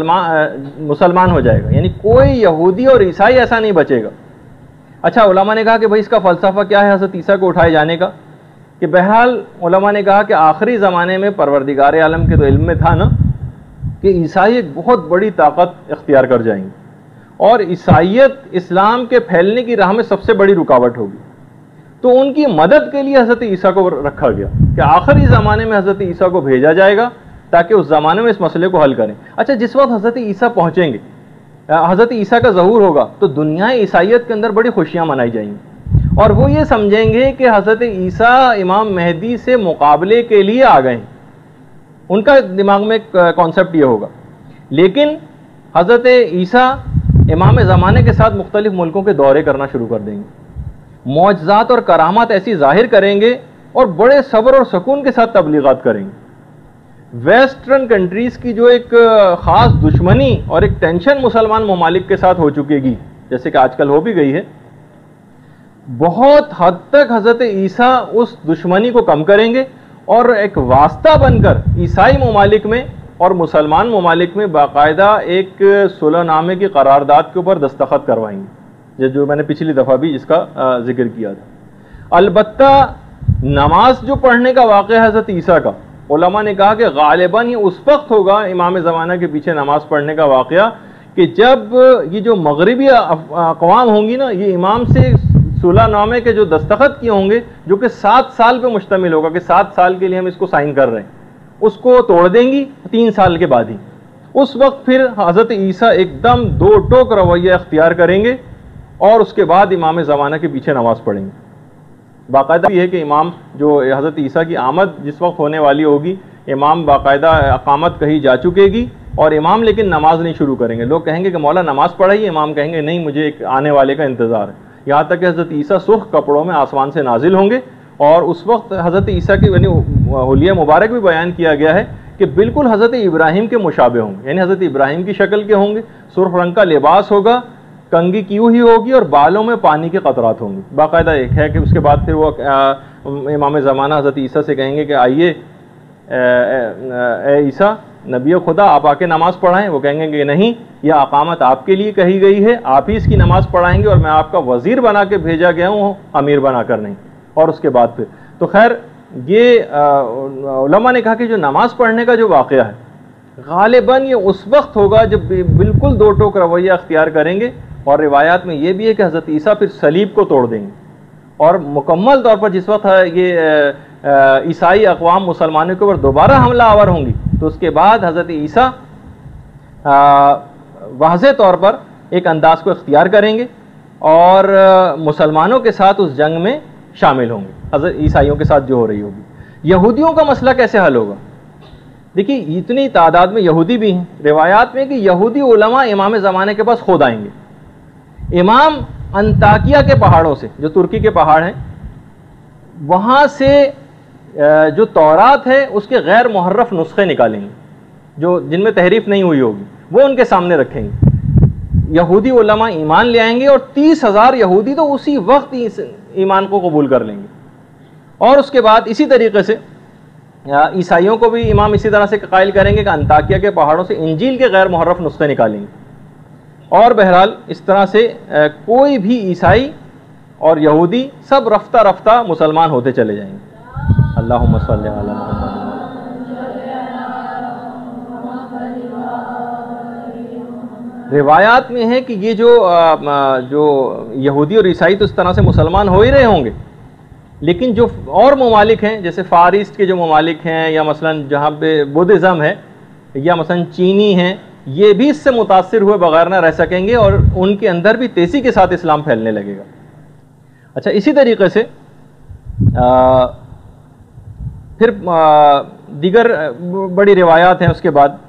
مسلمان ہو جائے گا, یعنی کوئی یہودی اور عیسائی ایسا نہیں بچے گا. اچھا علماء نے کہا کہ بھائی اس کا فلسفہ کیا ہے حضرت عیسیٰ کو اٹھائے جانے کا, کہ بہرحال علماء نے کہا کہ آخری زمانے میں پروردگار عالم کے تو علم میں تھا نا کہ عیسائی ایک بہت بڑی طاقت اختیار کر جائیں گے اور عیسائیت اسلام کے پھیلنے کی راہ میں سب سے بڑی رکاوٹ ہوگی. تو ان کی مدد کے لیے حضرت عیسیٰ کو رکھا گیا کہ آخری زمانے میں حضرت عیسیٰ کو بھیجا جائے گا تاکہ اس زمانے میں اس مسئلے کو حل کریں. اچھا جس وقت حضرت عیسیٰ پہنچیں گے, حضرت عیسیٰ کا ظہور ہوگا تو دنیا عیسائیت کے اندر بڑی خوشیاں منائی جائیں گی اور وہ یہ سمجھیں گے کہ حضرت عیسیٰ امام مہدی سے مقابلے کے لیے آ گئے ہیں. ان کا دماغ میں کانسیپٹ یہ ہوگا. لیکن حضرت عیسیٰ امام زمانے کے ساتھ مختلف ملکوں کے دورے کرنا شروع کر دیں گے, معجزات اور کرامات ایسی ظاہر کریں گے اور بڑے صبر اور سکون کے ساتھ تبلیغات کریں گے. ویسٹرن کنٹریز کی جو ایک خاص دشمنی اور ایک ٹینشن مسلمان ممالک کے ساتھ ہو چکے گی, جیسے کہ آج کل ہو بھی گئی ہے, بہت حد تک حضرت عیسیٰ اس دشمنی کو کم کریں گے اور ایک واسطہ بن کر عیسائی ممالک میں اور مسلمان ممالک میں باقاعدہ ایک صلح نامے کی قرارداد کے اوپر دستخط کروائیں گے, جو میں نے پچھلی دفعہ بھی اس کا ذکر کیا تھا. البتہ نماز جو پڑھنے کا واقعہ حضرت عیسیٰ کا, علماء نے کہا کہ غالباً یہ اس وقت ہوگا امام زمانہ کے پیچھے نماز پڑھنے کا واقعہ کہ جب یہ جو مغربی اقوام ہوں گی نا, یہ امام سے صلح نامے کے جو دستخط کیے ہوں گے جو کہ 7 سال پہ مشتمل ہوگا کہ 7 سال کے لیے ہم اس کو سائن کر رہے ہیں, اس کو توڑ دیں گی 3 سال کے بعد ہی. اس وقت پھر حضرت عیسیٰ ایک دم دو ٹوک رویہ اختیار کریں گے اور اس کے بعد امام زمانہ کے پیچھے نماز پڑھیں گے. باقاعدہ یہ ہے کہ امام جو حضرت عیسیٰ کی آمد جس وقت ہونے والی ہوگی, امام باقاعدہ اقامت کہیں جا چکے گی اور امام لیکن نماز نہیں شروع کریں گے. لوگ کہیں گے کہ مولا نماز پڑھائیے, امام کہیں گے نہیں مجھے ایک آنے والے کا انتظار ہے. یہاں تک کہ حضرت عیسیٰ سرخ کپڑوں میں آسمان سے نازل ہوں گے اور اس وقت حضرت عیسیٰ کی حلیہ مبارک بھی بیان کیا گیا ہے کہ بالکل حضرت ابراہیم کے مشابہ ہوں گے, یعنی حضرت ابراہیم کی شکل کے ہوں گے, سرخ رنگ کا لباس ہوگا, کنگھی کی ہوئی ہوگی اور بالوں میں پانی کے قطرات ہوں گے. باقاعدہ ایک ہے کہ اس کے بعد پھر وہ امام زمانہ حضرت عیسیٰ سے کہیں گے کہ آئیے اے عیسیٰ نبی خدا آپ آ کے نماز پڑھائیں. وہ کہیں گے کہ نہیں, یہ اقامت آپ کے لیے کہی گئی ہے, آپ ہی اس کی نماز پڑھائیں گے اور میں آپ کا وزیر بنا کے بھیجا گیا ہوں, امیر بنا کر نہیں. اور اس کے بعد پھر تو خیر یہ علماء نے کہا کہ جو نماز پڑھنے کا جو واقعہ ہے غالباً یہ اس وقت ہوگا جب بالکل دو ٹوک رویہ اختیار کریں گے. اور روایات میں یہ بھی ہے کہ حضرت عیسیٰ پھر صلیب کو توڑ دیں گے اور مکمل طور پر جس وقت یہ عیسائی اقوام مسلمانوں کے اوپر دوبارہ حملہ آور ہوں گی تو اس کے بعد حضرت عیسیٰ واضح طور پر ایک انداز کو اختیار کریں گے اور مسلمانوں کے ساتھ اس جنگ میں شامل ہوں گے حضرت عیسائیوں کے ساتھ جو ہو رہی ہوگی. یہودیوں کا مسئلہ کیسے حل ہوگا؟ دیکھیے اتنی تعداد میں یہودی بھی ہیں, روایات میں کہ یہودی علماء امام زمانے کے پاس خود آئیں گے. امام انطاکیہ کے پہاڑوں سے, جو ترکی کے پہاڑ ہیں, وہاں سے جو تورات ہے اس کے غیر محرف نسخے نکالیں گے جو جن میں تحریف نہیں ہوئی ہوگی, وہ ان کے سامنے رکھیں گے. یہودی علماء ایمان لے آئیں گے اور 30,000 یہودی تو اسی وقت ایمان کو قبول کر لیں گے. اور اس کے بعد اسی طریقے سے عیسائیوں کو بھی امام اسی طرح سے قائل کریں گے کہ انطاکیہ کے پہاڑوں سے انجیل کے غیر محرف نسخے نکالیں گے. اور بہرحال اس طرح سے کوئی بھی عیسائی اور یہودی سب رفتہ رفتہ مسلمان ہوتے چلے جائیں گے. اللہم صلی علی محمد. روایات میں ہے کہ یہ جو یہودی اور عیسائی تو اس طرح سے مسلمان ہو ہی رہے ہوں گے, لیکن جو اور ممالک ہیں جیسے فار ایسٹ کے جو ممالک ہیں یا مثلا جہاں پہ بدھزم ہے یا مثلا چینی ہیں, یہ بھی اس سے متاثر ہوئے بغیر نہ رہ سکیں گے اور ان کے اندر بھی تیزی کے ساتھ اسلام پھیلنے لگے گا. اچھا اسی طریقے سے پھر دیگر بڑی روایات ہیں اس کے بعد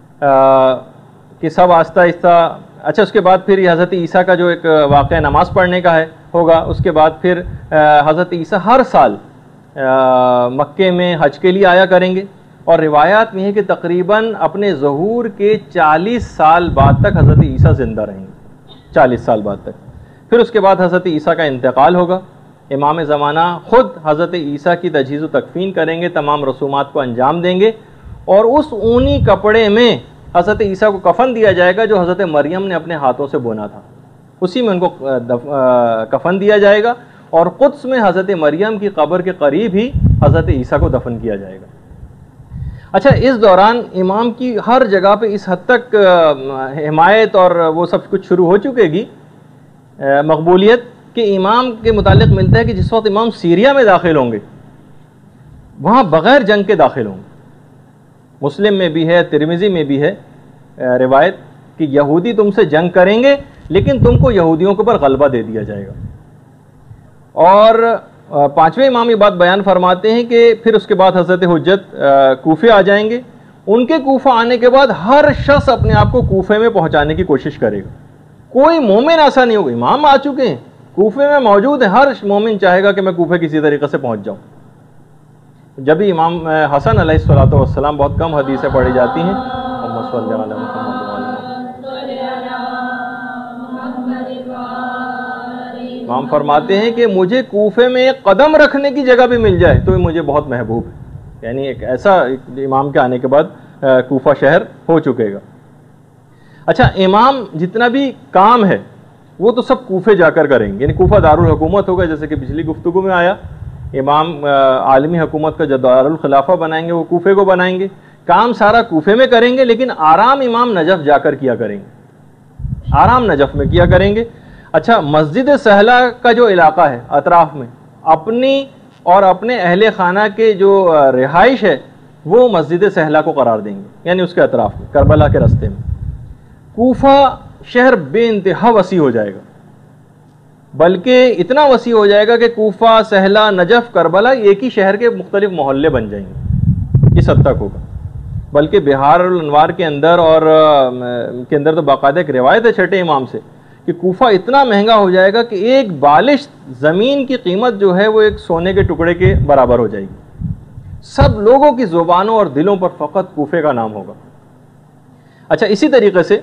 کہ سب آہستہ آہستہ. اچھا اس کے بعد پھر یہ حضرت عیسیٰ کا جو ایک واقعہ نماز پڑھنے کا ہوگا. اس کے بعد پھر حضرت عیسیٰ ہر سال مکے میں حج کے لیے آیا کریں گے, اور روایات میں ہے کہ تقریباً اپنے ظہور کے 40 سال بعد تک حضرت عیسیٰ زندہ رہیں گے, 40 سال بعد تک. پھر اس کے بعد حضرت عیسیٰ کا انتقال ہوگا. امام زمانہ خود حضرت عیسیٰ کی تجہیز و تکفین کریں گے, تمام رسومات کو انجام دیں گے, اور اس اونی کپڑے میں حضرت عیسیٰ کو کفن دیا جائے گا جو حضرت مریم نے اپنے ہاتھوں سے بونا تھا, اسی میں ان کو کفن دیا جائے گا, اور قدس میں حضرت مریم کی قبر کے قریب ہی حضرت عیسیٰ کو دفن کیا جائے گا. اچھا اس دوران امام کی ہر جگہ پہ اس حد تک حمایت اور وہ سب کچھ شروع ہو چکے گی, مقبولیت, کہ امام کے متعلق ملتا ہے کہ جس وقت امام سیریا میں داخل ہوں گے وہاں بغیر جنگ کے داخل ہوں گے. مسلم میں بھی ہے, ترمذی میں بھی ہے روایت کہ یہودی تم سے جنگ کریں گے لیکن تم کو یہودیوں کے اوپر غلبہ دے دیا جائے گا. اور پانچویں امام یہ بات بیان فرماتے ہیں کہ پھر اس کے بعد حضرت حجت کوفے آ جائیں گے. ان کے کوفہ آنے کے بعد ہر شخص اپنے آپ کو کوفے میں پہنچانے کی کوشش کرے گا, کوئی مومن ایسا نہیں ہوگا. امام آ چکے ہیں, کوفے میں موجود ہیں, ہر مومن چاہے گا کہ میں کوفے کسی طریقے سے پہنچ جاؤں. جب بھی امام حسن علیہ الصلوۃ والسلام, بہت کم حدیثیں پڑھی جاتی ہیں, امام فرماتے ہیں کہ مجھے کوفے میں ایک قدم رکھنے کی جگہ بھی مل جائے تو مجھے بہت محبوب ہے. یعنی ایک ایسا امام کے آنے کے بعد کوفہ شہر ہو چکے گا. اچھا امام جتنا بھی کام ہے وہ تو سب کوفے جا کر کریں گے, یعنی کوفہ دارالحکومت ہوگا, جیسے کہ پچھلی گفتگو میں آیا. امام عالمی حکومت کا جو دارالخلافہ بنائیں گے وہ کوفے کو بنائیں گے, کام سارا کوفے میں کریں گے, لیکن آرام امام نجف جا کر کیا کریں گے, آرام نجف میں کیا کریں گے. اچھا مسجد سہلہ کا جو علاقہ ہے اطراف میں, اپنی اور اپنے اہل خانہ کے جو رہائش ہے وہ مسجد سہلہ کو قرار دیں گے, یعنی اس کے اطراف میں کربلا کے راستے میں. کوفہ شہر بے انتہا وسیع ہو جائے گا, بلکہ اتنا وسیع ہو جائے گا کہ کوفہ, سہلہ, نجف, کربلا ایک ہی شہر کے مختلف محلے بن جائیں گے, اس حد تک ہوگا. بلکہ بہار الانوار کے اندر اور کے اندر تو باقاعدہ ایک روایت ہے چھٹے امام سے کہ کوفہ اتنا مہنگا ہو جائے گا کہ ایک بالش زمین کی قیمت جو ہے وہ ایک سونے کے ٹکڑے کے برابر ہو جائے گی. سب لوگوں کی زبانوں اور دلوں پر فقط کوفے کا نام ہوگا. اچھا اسی طریقے سے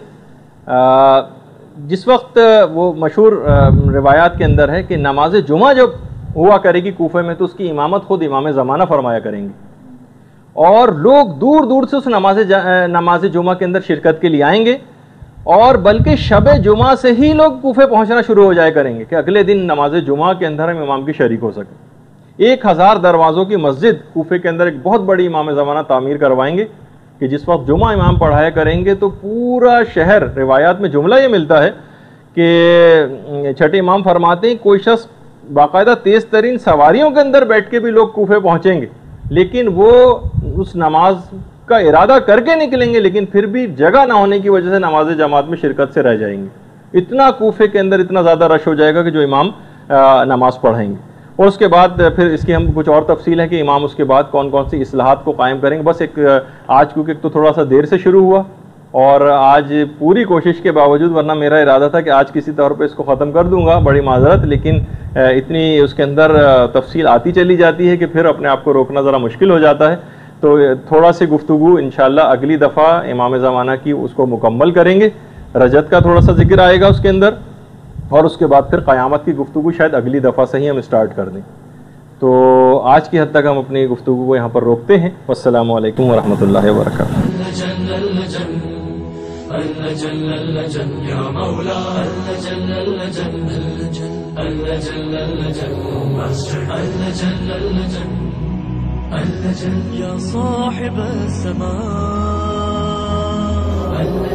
جس وقت وہ مشہور روایات کے اندر ہے کہ نماز جمعہ جب ہوا کرے گی کوفے میں تو اس کی امامت خود امام زمانہ فرمایا کریں گے, اور لوگ دور دور سے اس نماز جمعہ کے اندر شرکت کے لیے آئیں گے, اور بلکہ شب جمعہ سے ہی لوگ کوفے پہنچنا شروع ہو جائے کریں گے کہ اگلے دن نماز جمعہ کے اندر ہم امام کی شریک ہو سکیں. 1000 دروازوں کی مسجد کوفے کے اندر ایک بہت بڑی امام زمانہ تعمیر کروائیں گے کہ جس وقت جمعہ امام پڑھایا کریں گے تو پورا شہر, روایات میں جملہ یہ ملتا ہے کہ چھٹے امام فرماتے ہیں کوئی شخص باقاعدہ تیز ترین سواریوں کے اندر بیٹھ کے بھی لوگ کوفے پہنچیں گے, لیکن وہ اس نماز کا ارادہ کر کے نکلیں گے, لیکن پھر بھی جگہ نہ ہونے کی وجہ سے نماز جماعت میں شرکت سے رہ جائیں گے. اتنا کوفے کے اندر اتنا زیادہ رش ہو جائے گا کہ جو امام نماز پڑھائیں گے. اور اس کے بعد پھر اس کی ہم کچھ اور تفصیل ہے کہ امام اس کے بعد کون کون سی اصلاحات کو قائم کریں گے. بس ایک آج کیونکہ ایک تو تھوڑا سا دیر سے شروع ہوا اور آج پوری کوشش کے باوجود, ورنہ میرا ارادہ تھا کہ آج کسی طور پہ اس کو ختم کر دوں گا, بڑی معذرت, لیکن اتنی اس کے اندر تفصیل آتی چلی جاتی ہے کہ پھر اپنے آپ کو روکنا ذرا مشکل ہو جاتا ہے. تو تھوڑا سی گفتگو انشاءاللہ اگلی دفعہ امام زمانہ کی اس کو مکمل کریں گے. رجت کا تھوڑا سا ذکر آئے گا اس کے اندر, اور اس کے بعد پھر قیامت کی گفتگو شاید اگلی دفعہ سے ہی ہم اسٹارٹ کر دیں. تو آج کی حد تک ہم اپنی گفتگو کو یہاں پر روکتے ہیں. والسلام علیکم ورحمۃ اللہ وبرکاتہ. يا صاحب السماء